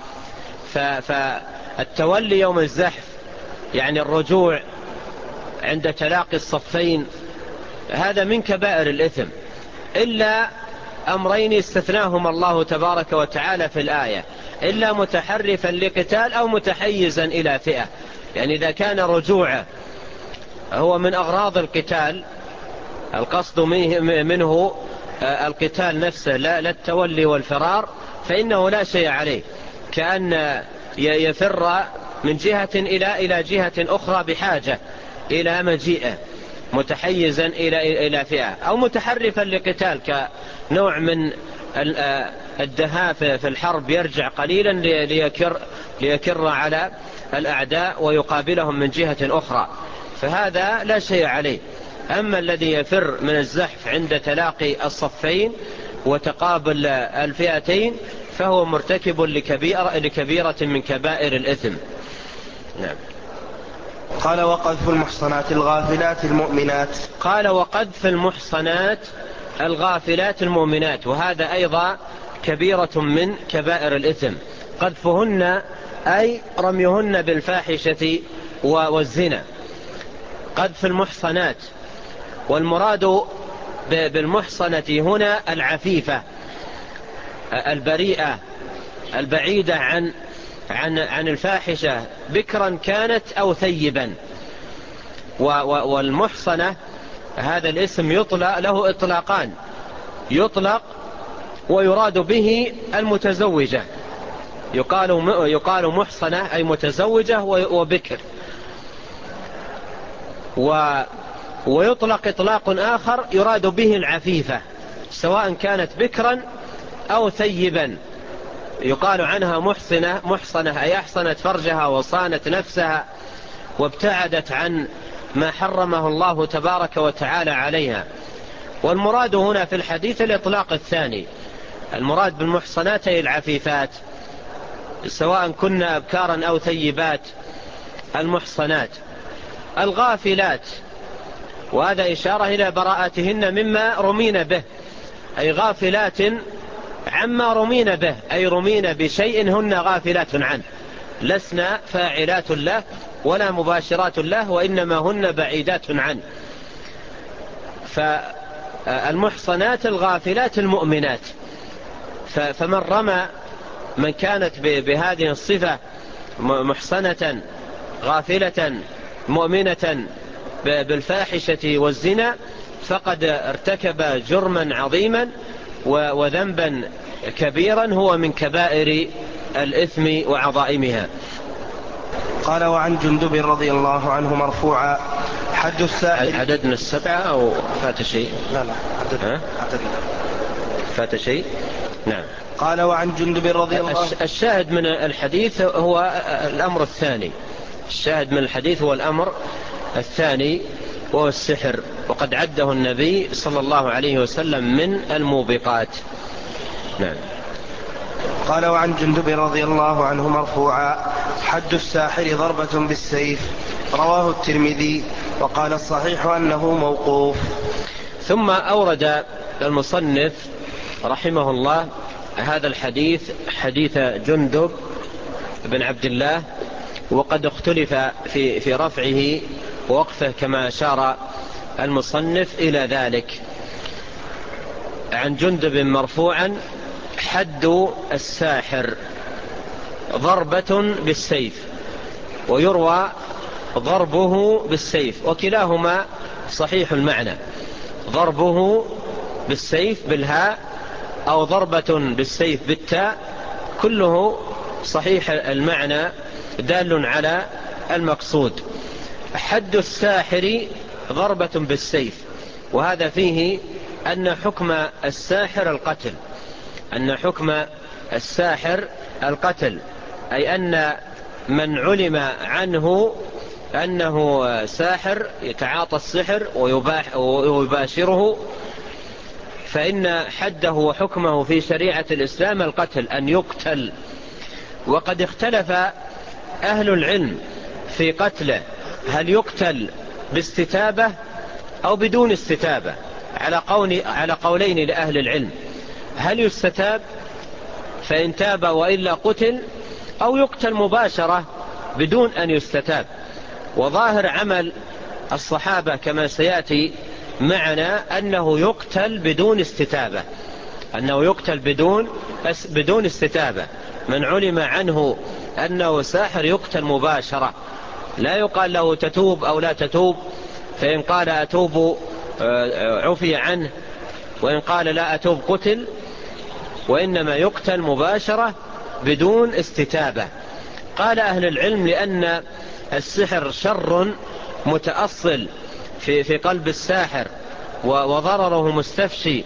فالتولي يوم الزحف يعني الرجوع عند تلاقي الصفين، هذا من كبائر الإثم، إلا أمرين استثناهما الله تبارك وتعالى في الآية: إلا متحرفا لقتال أو متحيزا إلى فئة. يعني إذا كان رجوعه هو من أغراض القتال، القصد منه القتال نفسه لا التولي والفرار، فإنه لا شيء عليه، كأن يفر من جهة إلى إلى جهة أخرى بحاجة إلى مجيئه، متحيزا إلى إلى فئة، أو متحرفا لقتال كنوع من الدهاء في الحرب، يرجع قليلا ليكر ليكر على الأعداء ويقابلهم من جهة أخرى، فهذا لا شيء عليه. أما الذي يفر من الزحف عند تلاقي الصفين وتقابل الفئتين فهو مرتكب لكبيرة, لكبيرة من كبائر الإثم. نعم. قال: وقذف المحصنات الغافلات المؤمنات. قال: وقذف المحصنات الغافلات المؤمنات، وهذا أيضا كبيرة من كبائر الإثم. قذفهن أي رميهن بالفاحشة والزنا. قذف المحصنات، والمراد بالمحصنة هنا العفيفة البريئة البعيدة عن عن عن الفاحشة، بكرا كانت أو ثيبا. والمحصنة هذا الاسم يطلق له إطلاقان: يطلق ويراد به المتزوجة، يقال يقال محصنة أي متزوجة وبكر. ويطلق إطلاق آخر يراد به العفيفة سواء كانت بكرا أو ثيبا، يقال عنها محصنة محصنة أي أحصنت فرجها وصانت نفسها وابتعدت عن ما حرمه الله تبارك وتعالى عليها. والمراد هنا في الحديث الإطلاق الثاني، المراد بالمحصنات أي العفيفات سواء كن أبكارا أو ثيبات. المحصنات الغافلات، وهذا إشارة إلى براءتهن مما رمين به، أي غافلات عما رمين به، أي رمين بشيء هن غافلات عنه، لسنا فاعلات له ولا مباشرات له، وإنما هن بعيدات عنه. فالمحصنات الغافلات المؤمنات. فمن رمى من كانت بهذه الصفة محصنة غافلة مؤمنة بالفاحشة والزنا فقد ارتكب جرما عظيما وذنبا كبيرا هو من كبائر الإثم وعظائمها. قال وعن جندب رضي الله عنه مرفوعا حد الساحر. عددنا السبعة أو فات شيء؟ لا لا عددنا. عددنا. فات شيء؟ نعم. قال وعن جندب رضي الله عنه. الشاهد من الحديث هو الأمر الثاني، الشاهد من الحديث هو الأمر الثاني وهو السحر، وقد عده النبي صلى الله عليه وسلم من الموبقات. نعم. قال وعن جندب رضي الله عنه مرفوعا حد الساحر ضربة بالسيف، رواه الترمذي وقال الصحيح أنه موقوف. ثم أورد المصنف رحمه الله هذا الحديث، حديث جندب بن عبد الله، وقد اختلف في في رفعه ووقفه كما أشار المصنف إلى ذلك. عن جندب مرفوعا حد الساحر ضربة بالسيف، ويروى ضربه بالسيف، وكلاهما صحيح المعنى، ضربه بالسيف بالهاء أو ضربة بالسيف بالتاء، كله صحيح المعنى دال على المقصود. حد الساحر ضربة بالسيف، وهذا فيه أن حكم الساحر القتل، أن حكم الساحر القتل، أي أن من علم عنه أنه ساحر يتعاطى السحر ويباشره فإن حده وحكمه في شريعة الإسلام القتل، أن يقتل. وقد اختلف أهل العلم في قتله، هل يقتل باستتابة أو بدون استتابة، على قول على قولين لأهل العلم، هل يستتاب فإن تاب وإلا قتل، أو يقتل مباشرة بدون أن يستتاب. وظاهر عمل الصحابة كما سيأتي معنا أنه يقتل بدون استتابة، أنه يقتل بدون بدون استتابة. من علم عنه أنه ساحر يقتل مباشرة، لا يقال له تتوب أو لا تتوب، فإن قال أتوب عفي عنه، وإن قال لا أتوب قتل، وإنما يقتل مباشرة بدون استتابة. قال أهل العلم لأن السحر شر متأصل في في قلب الساحر، وضرره مستفشي،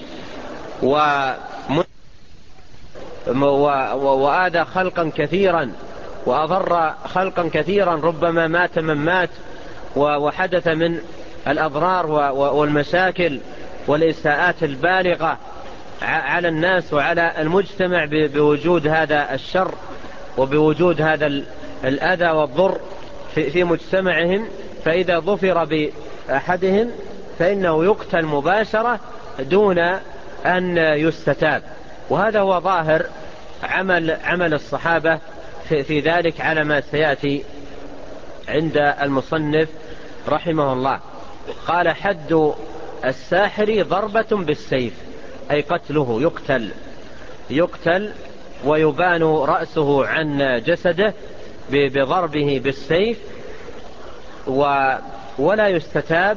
وآذى خلقا كثيرا وأضر خلقا كثيرا، ربما مات من مات، وحدث من الأضرار والمشاكل والإساءات البالغة على الناس وعلى المجتمع بوجود هذا الشر وبوجود هذا الأذى والضر في مجتمعهم. فإذا ظفر بأحدهم فإنه يقتل مباشرة دون أن يستتاب، وهذا هو ظاهر عمل عمل الصحابة في, في ذلك على ما سيأتي عند المصنف رحمه الله. قال حد الساحر ضربة بالسيف، أي قتله، يقتل يقتل ويبان رأسه عن جسده بضربه بالسيف، ولا يستتاب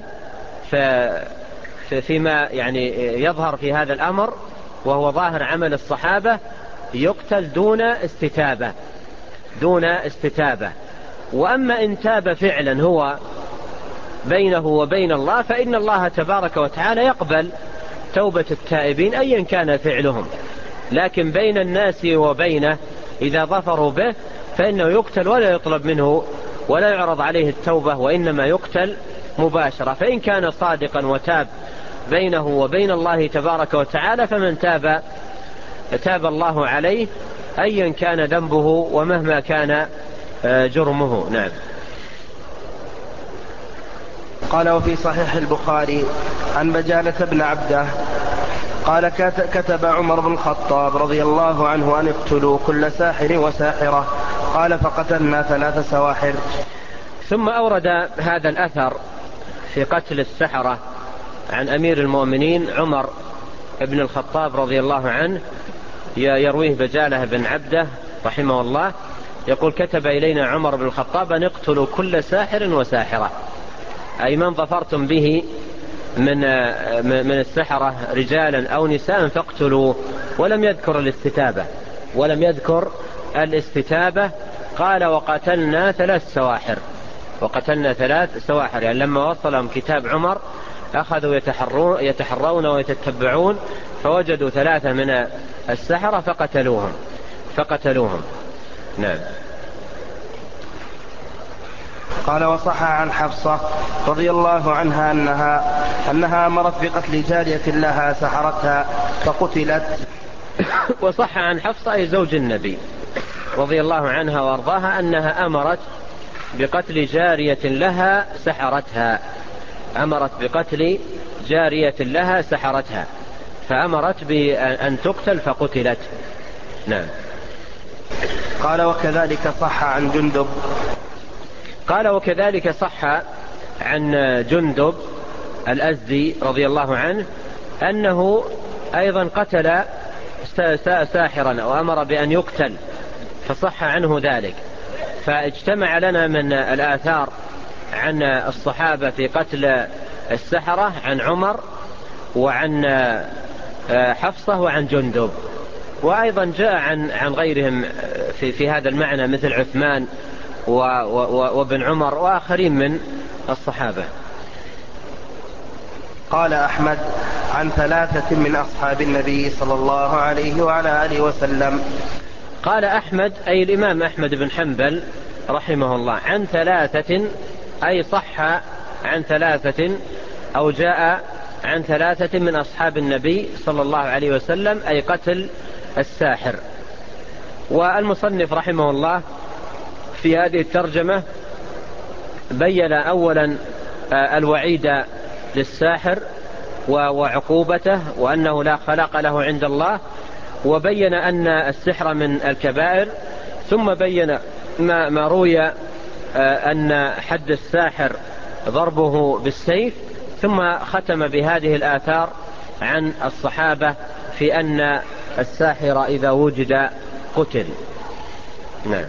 فيما يعني يظهر في هذا الأمر، وهو ظاهر عمل الصحابة، يقتل دون استتابة دون استتابة. وأما إن تاب فعلا هو بينه وبين الله، فإن الله تبارك وتعالى يقبل توبة التائبين أيا كان فعلهم. لكن بين الناس وبينه إذا ظفروا به فإنه يقتل ولا يطلب منه ولا يعرض عليه التوبة، وإنما يقتل مباشرة. فإن كان صادقا وتاب بينه وبين الله تبارك وتعالى فمن تاب تاب الله عليه أيا كان ذنبه ومهما كان جرمه. نعم. قال وفي صحيح البخاري عن بجالة بن عبده قال كتب عمر بن الخطاب رضي الله عنه أن اقتلوا كل ساحر وساحرة، قال فقتلنا ثلاث سواحر. ثم أورد هذا الأثر في قتل السحرة عن أمير المؤمنين عمر بن الخطاب رضي الله عنه، يرويه بجالة بن عبده رحمه الله، يقول كتب إلينا عمر بن الخطاب أن اقتلوا كل ساحر وساحرة، أي من ظفرتم به من من السحرة رجالا أو نساء فاقتلوا. ولم يذكر الاستتابة ولم يذكر الاستتابة قال وقتلنا ثلاث سواحر وقتلنا ثلاث سواحر يعني لما وصلهم كتاب عمر أخذوا يتحرون, يتحرون ويتتبعون فوجدوا ثلاثة من السحرة فقتلوهم فقتلوهم نعم. قال وصح عن حفصة رضي الله عنها أنها, أنها أمرت بقتل جارية لها سحرتها فقتلت. وصح عن حفصة أي زوج النبي رضي الله عنها وارضاها أنها أمرت بقتل جارية لها سحرتها أمرت بقتل جارية لها سحرتها فأمرت بأن تقتل فقتلت. نعم. قال وكذلك صح عن جندب قال وكذلك صح عن جندب الأزدي رضي الله عنه أنه أيضا قتل ساحرا وأمر بأن يقتل فصح عنه ذلك. فاجتمع لنا من الآثار عن الصحابة في قتل السحرة عن عمر وعن حفصة وعن جندب، وأيضا جاء عن عن غيرهم في في هذا المعنى مثل عثمان وابن عمر وآخرين من الصحابة. قال أحمد عن ثلاثة من أصحاب النبي صلى الله عليه وعلى آله وسلم. قال أحمد أي الإمام أحمد بن حنبل رحمه الله عن ثلاثة أي صح عن ثلاثة أو جاء عن ثلاثة من أصحاب النبي صلى الله عليه وسلم أي قتل الساحر. والمصنف رحمه الله في هذه الترجمة بين أولا الوعيد للساحر وعقوبته وأنه لا خلاق له عند الله، وبين أن السحر من الكبائر، ثم بين ما, ما روي أن حد الساحر ضربه بالسيف، ثم ختم بهذه الآثار عن الصحابة في أن الساحر إذا وجد قتل. نعم.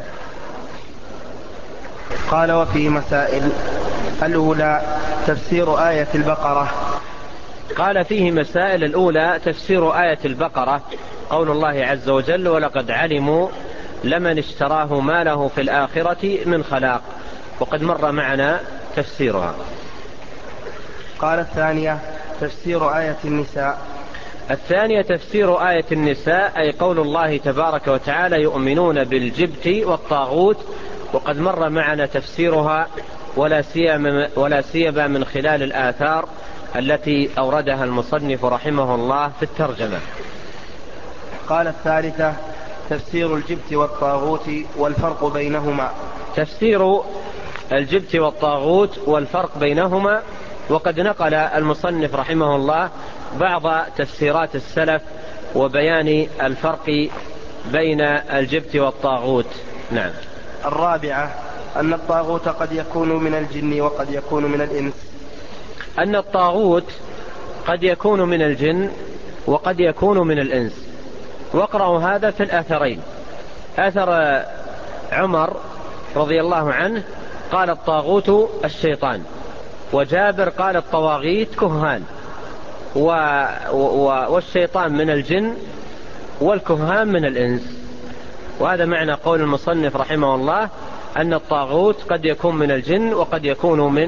قال وفي مسائل الأولى تفسير آية البقرة. قال فيه مسائل الأولى تفسير آية البقرة قول الله عز وجل ولقد علموا لمن اشتراه ما له في الآخرة من خلاق، وقد مر معنا تفسيرها. قال الثانية تفسير آية النساء. الثانية تفسير آية النساء أي قول الله تبارك وتعالى يؤمنون بالجبت والطاغوت، وقد مر معنا تفسيرها ولا سيما ولا سيما من خلال الآثار التي أوردها المصنف رحمه الله في الترجمة. قال الثالثة تفسير الجبت والطاغوت والفرق بينهما. تفسير الجبت والطاغوت والفرق بينهما، وقد نقل المصنف رحمه الله بعض تفسيرات السلف وبيان الفرق بين الجبت والطاغوت. نعم. الرابعة أن الطاغوت قد يكون من الجن وقد يكون من الإنس. أن الطاغوت قد يكون من الجن وقد يكون من الإنس. واقرأوا هذا في الأثرين. أثر عمر رضي الله عنه قال الطاغوت الشيطان، وجابر قال الطواغيت كهان، و... و... والشيطان من الجن والكهان من الإنس. وهذا معنى قول المصنف رحمه الله أن الطاغوت قد يكون من الجن وقد يكون من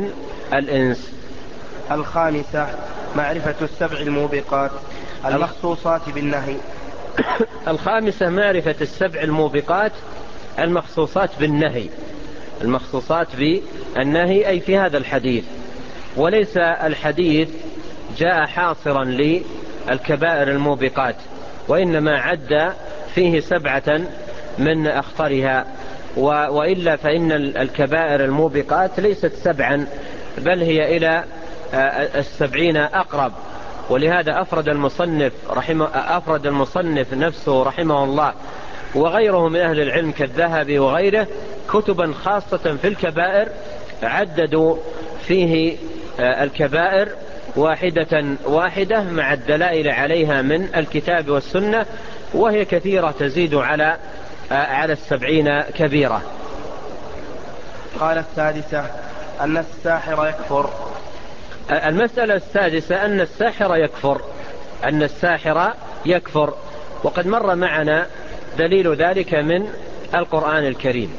الإنس. الخامسة معرفة السبع الموبقات المخصوصات بالنهي. الخامسة معرفة السبع الموبقات المخصوصات بالنهي، المخصوصات بالنهي أي في هذا الحديث، وليس الحديث جاء حاصرا للكبائر الموبقات، وإنما عد فيه سبعة من أخطرها، وإلا فإن الكبائر الموبقات ليست سبعا بل هي إلى السبعين أقرب، ولهذا أفرد المصنف رحمه أفرد المصنف نفسه رحمه الله وغيره من أهل العلم كالذهبي وغيره كتبا خاصة في الكبائر عددوا فيه الكبائر واحدة واحدة مع الدلائل عليها من الكتاب والسنة، وهي كثيرة تزيد على على السبعين كبيرة. قال السادسة أن الساحر يكفر. المسألة السادسة أن الساحر يكفر، أن الساحر يكفر، وقد مر معنا دليل ذلك من القرآن الكريم.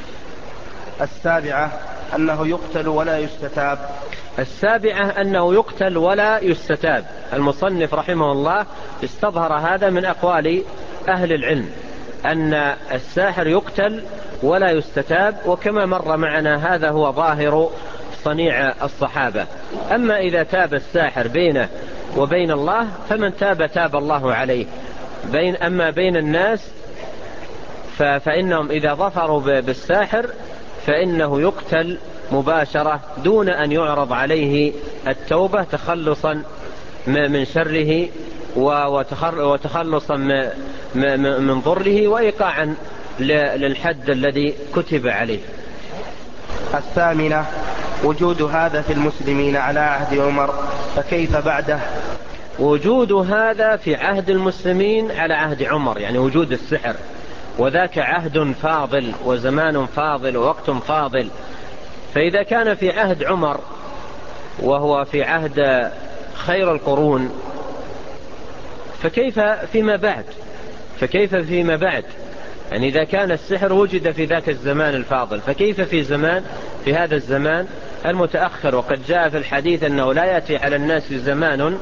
السابعة أنه يقتل ولا يستتاب. السابعة أنه يقتل ولا يستتاب. المصنف رحمه الله استظهر هذا من أقوال أهل العلم أن الساحر يقتل ولا يستتاب، وكما مر معنا هذا هو ظاهر صنيع الصحابة. أما إذا تاب الساحر بينه وبين الله فمن تاب تاب الله عليه، بين أما بين الناس فإنهم إذا ظفروا بالساحر فإنه يقتل مباشرة دون أن يعرض عليه التوبة تخلصا من شره وتخلصا من ضره وإيقاعا للحد الذي كتب عليه. الثامنة وجود هذا في المسلمين على عهد عمر، فكيف بعده؟ وجود هذا في عهد المسلمين على عهد عمر، يعني وجود السحر، وذاك عهد فاضل وزمان فاضل ووقت فاضل، فإذا كان في عهد عمر وهو في عهد خير القرون فكيف فيما بعد فكيف فيما بعد يعني إذا كان السحر وجد في ذاك الزمان الفاضل فكيف في زمان في هذا الزمان المتأخر؟ وقد جاء في الحديث أنه لا يأتي على الناس زمان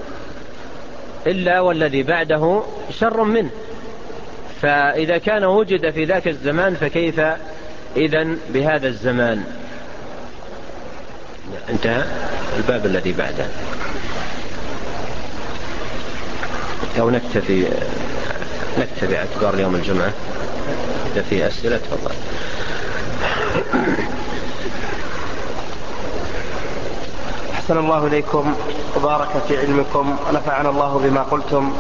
إلا والذي بعده شر منه، فإذا كان وجد في ذاك الزمان فكيف إذن بهذا الزمان؟ انتهى الباب الذي بعده، أو نكتفي نكتفي اعتبار يوم الجمعة إذا في أسئلة تفضل. أحسن الله إليكم وبارك في علمكم ونفعنا الله بما قلتم.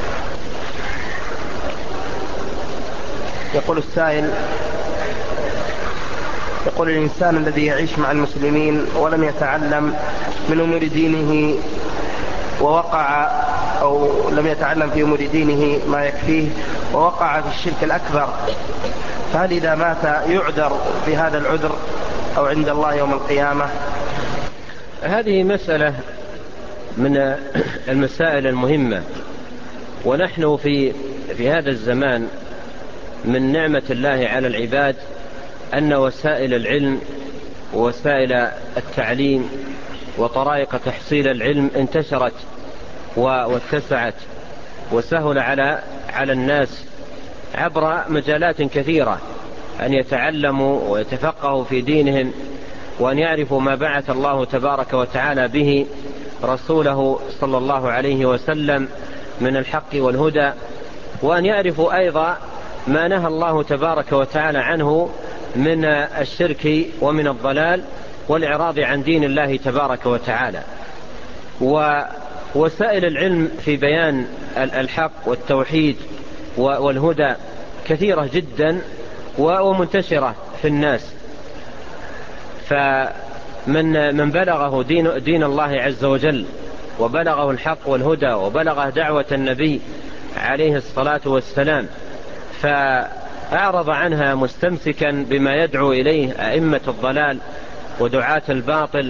يقول السائل: يقول الإنسان الذي يعيش مع المسلمين ولم يتعلم من أمور دينه ووقع أو لم يتعلم في أمور دينه ما يكفيه ووقع في الشرك الأكبر، فهل إذا مات يعذر بهذا العذر أو عند الله يوم القيامة؟ هذه مسألة من المسائل المهمة، ونحن في في هذا الزمان من نعمة الله على العباد أن وسائل العلم ووسائل التعليم وطرائق تحصيل العلم انتشرت واتسعت وسهل على على الناس عبر مجالات كثيرة أن يتعلموا ويتفقهوا في دينهم، وأن يعرفوا ما بعث الله تبارك وتعالى به رسوله صلى الله عليه وسلم من الحق والهدى، وأن يعرفوا أيضا ما نهى الله تبارك وتعالى عنه من الشرك ومن الضلال والإعراض عن دين الله تبارك وتعالى. ووسائل العلم في بيان الحق والتوحيد والهدى كثيرة جدا ومنتشرة في الناس، فمن من بلغه دين, دين الله عز وجل وبلغه الحق والهدى وبلغه دعوة النبي عليه الصلاة والسلام فأعرض عنها مستمسكا بما يدعو إليه أئمة الضلال ودعاة الباطل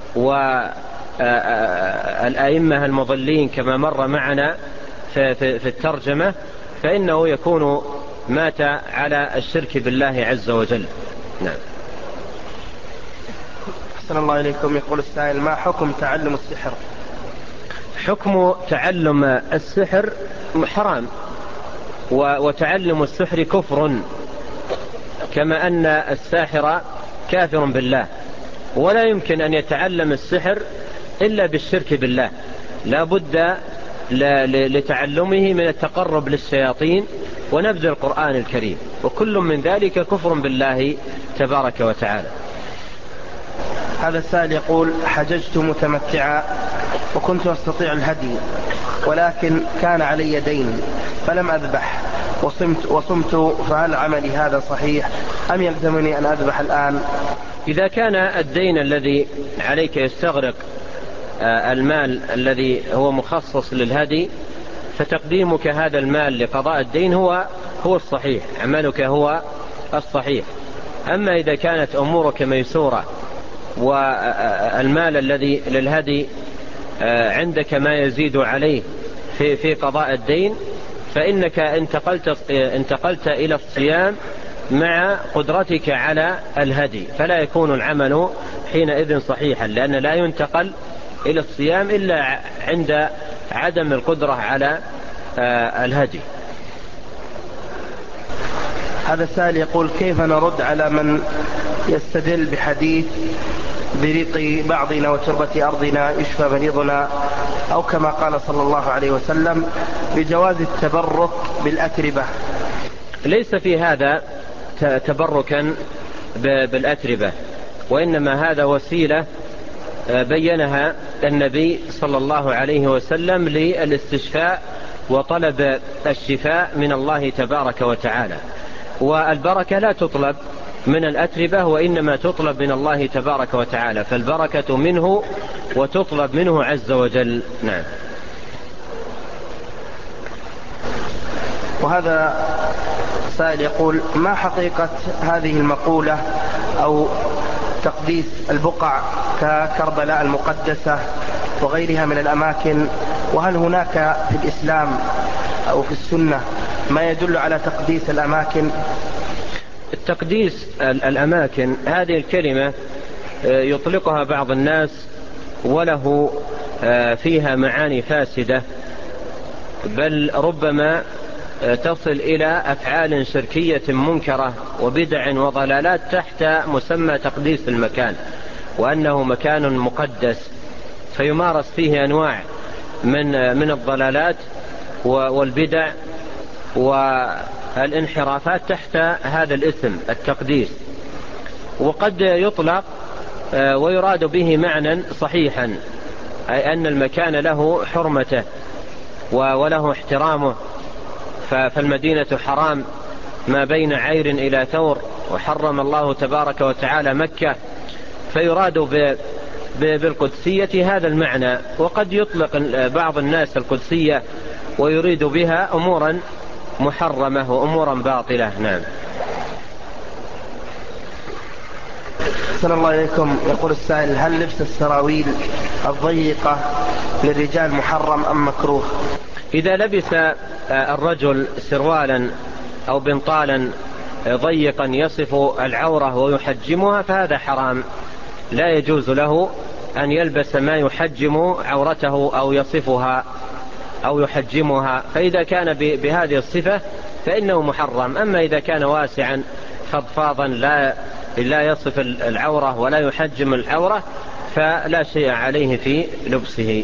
والأئمة المضلين كما مر معنا في الترجمة، فإنه يكون مات على الشرك بالله عز وجل. نعم. أحسن الله إليكم. يقول السائل: ما حكم تعلم السحر؟ حكم تعلم السحر حرام، وتعلم السحر كفر، كما أن الساحر كافر بالله، ولا يمكن أن يتعلم السحر إلا بالشرك بالله. لا بد لتعلمه من التقرب للشياطين ونبذ القرآن الكريم، وكل من ذلك كفر بالله تبارك وتعالى. هذا السائل يقول: حججت متمتعا وكنت أستطيع الهدي، ولكن كان علي دين فلم أذبح وصمت, وصمت فهل عملي هذا صحيح أم يلزمني أن أذبح الآن؟ إذا كان الدين الذي عليك يستغرق المال الذي هو مخصص للهدي، فتقديمك هذا المال لقضاء الدين هو هو الصحيح، عملك هو الصحيح. أما إذا كانت أمورك ميسورة والمال الذي للهدي عندك ما يزيد عليه في في قضاء الدين، فإنك انتقلت انتقلت إلى الصيام مع قدرتك على الهدي، فلا يكون العمل حينئذ صحيحا، لأن لا ينتقل إلى الصيام إلا عند عدم القدرة على الهدي. هذا السائل يقول: كيف نرد على من يستدل بحديث بريق بعضنا وتربة أرضنا يشفى مريضنا، أو كما قال صلى الله عليه وسلم بجواز التبرك بالأتربة؟ ليس في هذا تبركا بالأتربة، وإنما هذا وسيلة بينها النبي صلى الله عليه وسلم للاستشفاء وطلب الشفاء من الله تبارك وتعالى. والبركة لا تطلب من الأتربة، وإنما تطلب من الله تبارك وتعالى، فالبركة منه وتطلب منه عز وجل. نعم. وهذا سائل يقول: ما حقيقة هذه المقولة أو تقديس البقع ككربلاء المقدسة وغيرها من الأماكن؟ وهل هناك في الإسلام أو في السنة ما يدل على تقديس الأماكن؟ التقديس الأماكن هذه الكلمة يطلقها بعض الناس وله فيها معاني فاسدة، بل ربما تصل إلى أفعال شركية منكرة وبدع وضلالات تحت مسمى تقديس المكان، وأنه مكان مقدس، فيمارس فيه أنواع من من الضلالات والبدع والانحرافات تحت هذا الاسم التقديس. وقد يطلق ويراد به معنى صحيحا، أي أن المكان له حرمته وله احترامه، فالمدينة حرام ما بين عير إلى ثور، وحرم الله تبارك وتعالى مكة، فيراد بالقدسية هذا المعنى. وقد يطلق بعض الناس القدسية ويريد بها أمورا محرمة وأمورا باطلة. نعم. أحسن الله إليكم. يقول السائل: هل لبس السراويل الضيقة للرجال محرم أم مكروه؟ إذا لبس الرجل سروالا أو بنطالا ضيقا يصف العورة ويحجمها فهذا حرام، لا يجوز له أن يلبس ما يحجم عورته أو يصفها أو يحجمها، فإذا كان بهذه الصفة فإنه محرم. أما إذا كان واسعا فضفاضا لا لا يصف العورة ولا يحجم العورة فلا شيء عليه في لبسه.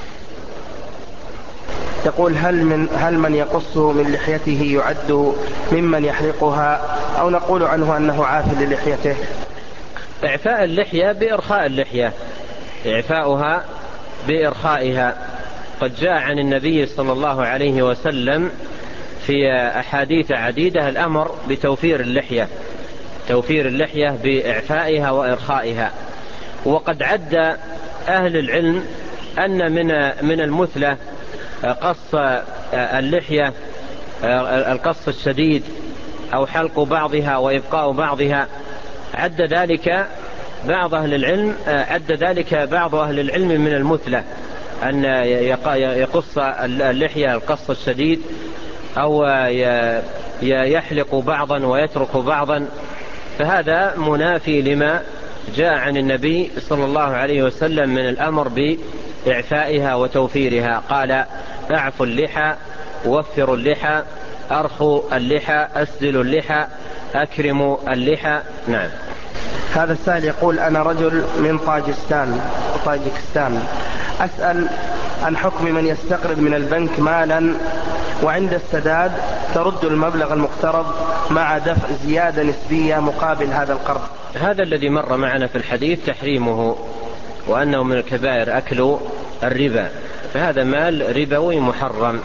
يقول: هل من هل من يقص من لحيته يعد ممن يحرقها، أو نقول عنه أنه عاف للحيته؟ إعفاء اللحية بإرخاء اللحية، إعفاؤها بإرخائها. قد جاء عن النبي صلى الله عليه وسلم في أحاديث عديدة الأمر بتوفير اللحية، توفير اللحية بإعفائها وإرخائها. وقد عد أهل العلم أن من من المثلة قص اللحية القص الشديد أو حلق بعضها وإبقاء بعضها. عد ذلك بعض أهل العلم عد ذلك بعض أهل العلم من المثلة، أن يقص اللحية القص الشديد أو يحلق بعضا ويترك بعضا، فهذا منافي لما جاء عن النبي صلى الله عليه وسلم من الأمر بإعفائها وتوفيرها. قال: اعفوا اللحى، وفروا اللحى، أرخوا اللحى، أسدلوا اللحى، أكرموا اللحى. نعم. هذا السائل يقول: أنا رجل من طاجستان طاجكستان أسأل عن حكم من يستقرض من البنك مالا وعند السداد ترد المبلغ المقترض مع دفع زيادة نسبية مقابل هذا القرض. هذا الذي مر معنا في الحديث تحريمه، وأنه من الكبائر أكل الربا، فهذا مال ربوي محرم.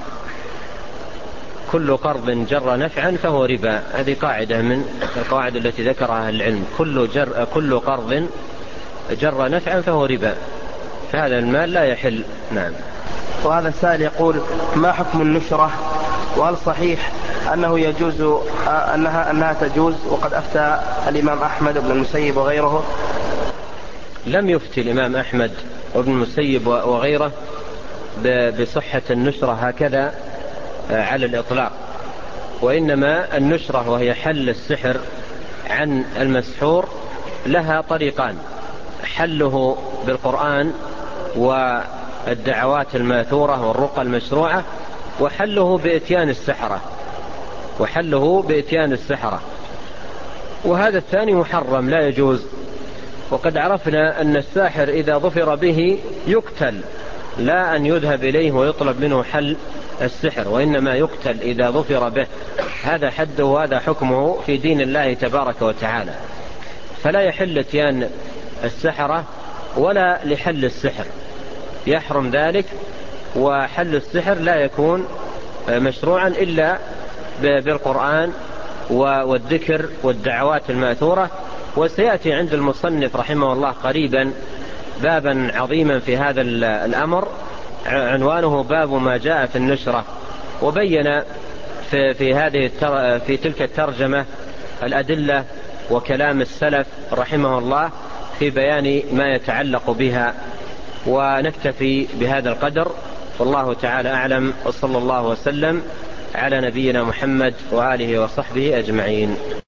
كل قرض جر نفعا فهو ربا. هذه قاعدة من القواعد التي ذكرها العلم. كل, جر كل قرض جر نفعا فهو ربا، فهذا المال لا يحل. نعم. وهذا السائل يقول: ما حكم النشرة؟ وهل صحيح أنه يجوز أنها, أنها تجوز؟ وقد أفتى الإمام أحمد بن المسيب وغيره. لم يفتي الإمام أحمد وابن المسيب وغيره بصحة النشرة هكذا على الإطلاق، وإنما النشرة وهي حل السحر عن المسحور لها طريقان: حله بالقرآن والدعوات الماثورة والرقى المشروعة، وحله بإتيان السحرة وحله بإتيان السحرة وهذا الثاني محرم لا يجوز. وقد عرفنا أن الساحر إذا ظفر به يقتل، لا أن يذهب إليه ويطلب منه حل السحر، وإنما يقتل إذا ظفر به. هذا حده وهذا حكمه في دين الله تبارك وتعالى. فلا يحل اتيان السحرة ولا لحل السحر، يحرم ذلك. وحل السحر لا يكون مشروعا إلا بالقرآن والذكر والدعوات الماثورة. وسيأتي عند المصنف رحمه الله قريبا بابا عظيما في هذا الأمر، عنوانه باب ما جاء في النشرة، وبين في, في, هذه في تلك الترجمة الأدلة وكلام السلف رحمه الله في بيان ما يتعلق بها. ونكتفي بهذا القدر، والله تعالى أعلم، وصلى الله وسلم على نبينا محمد وآله وصحبه أجمعين.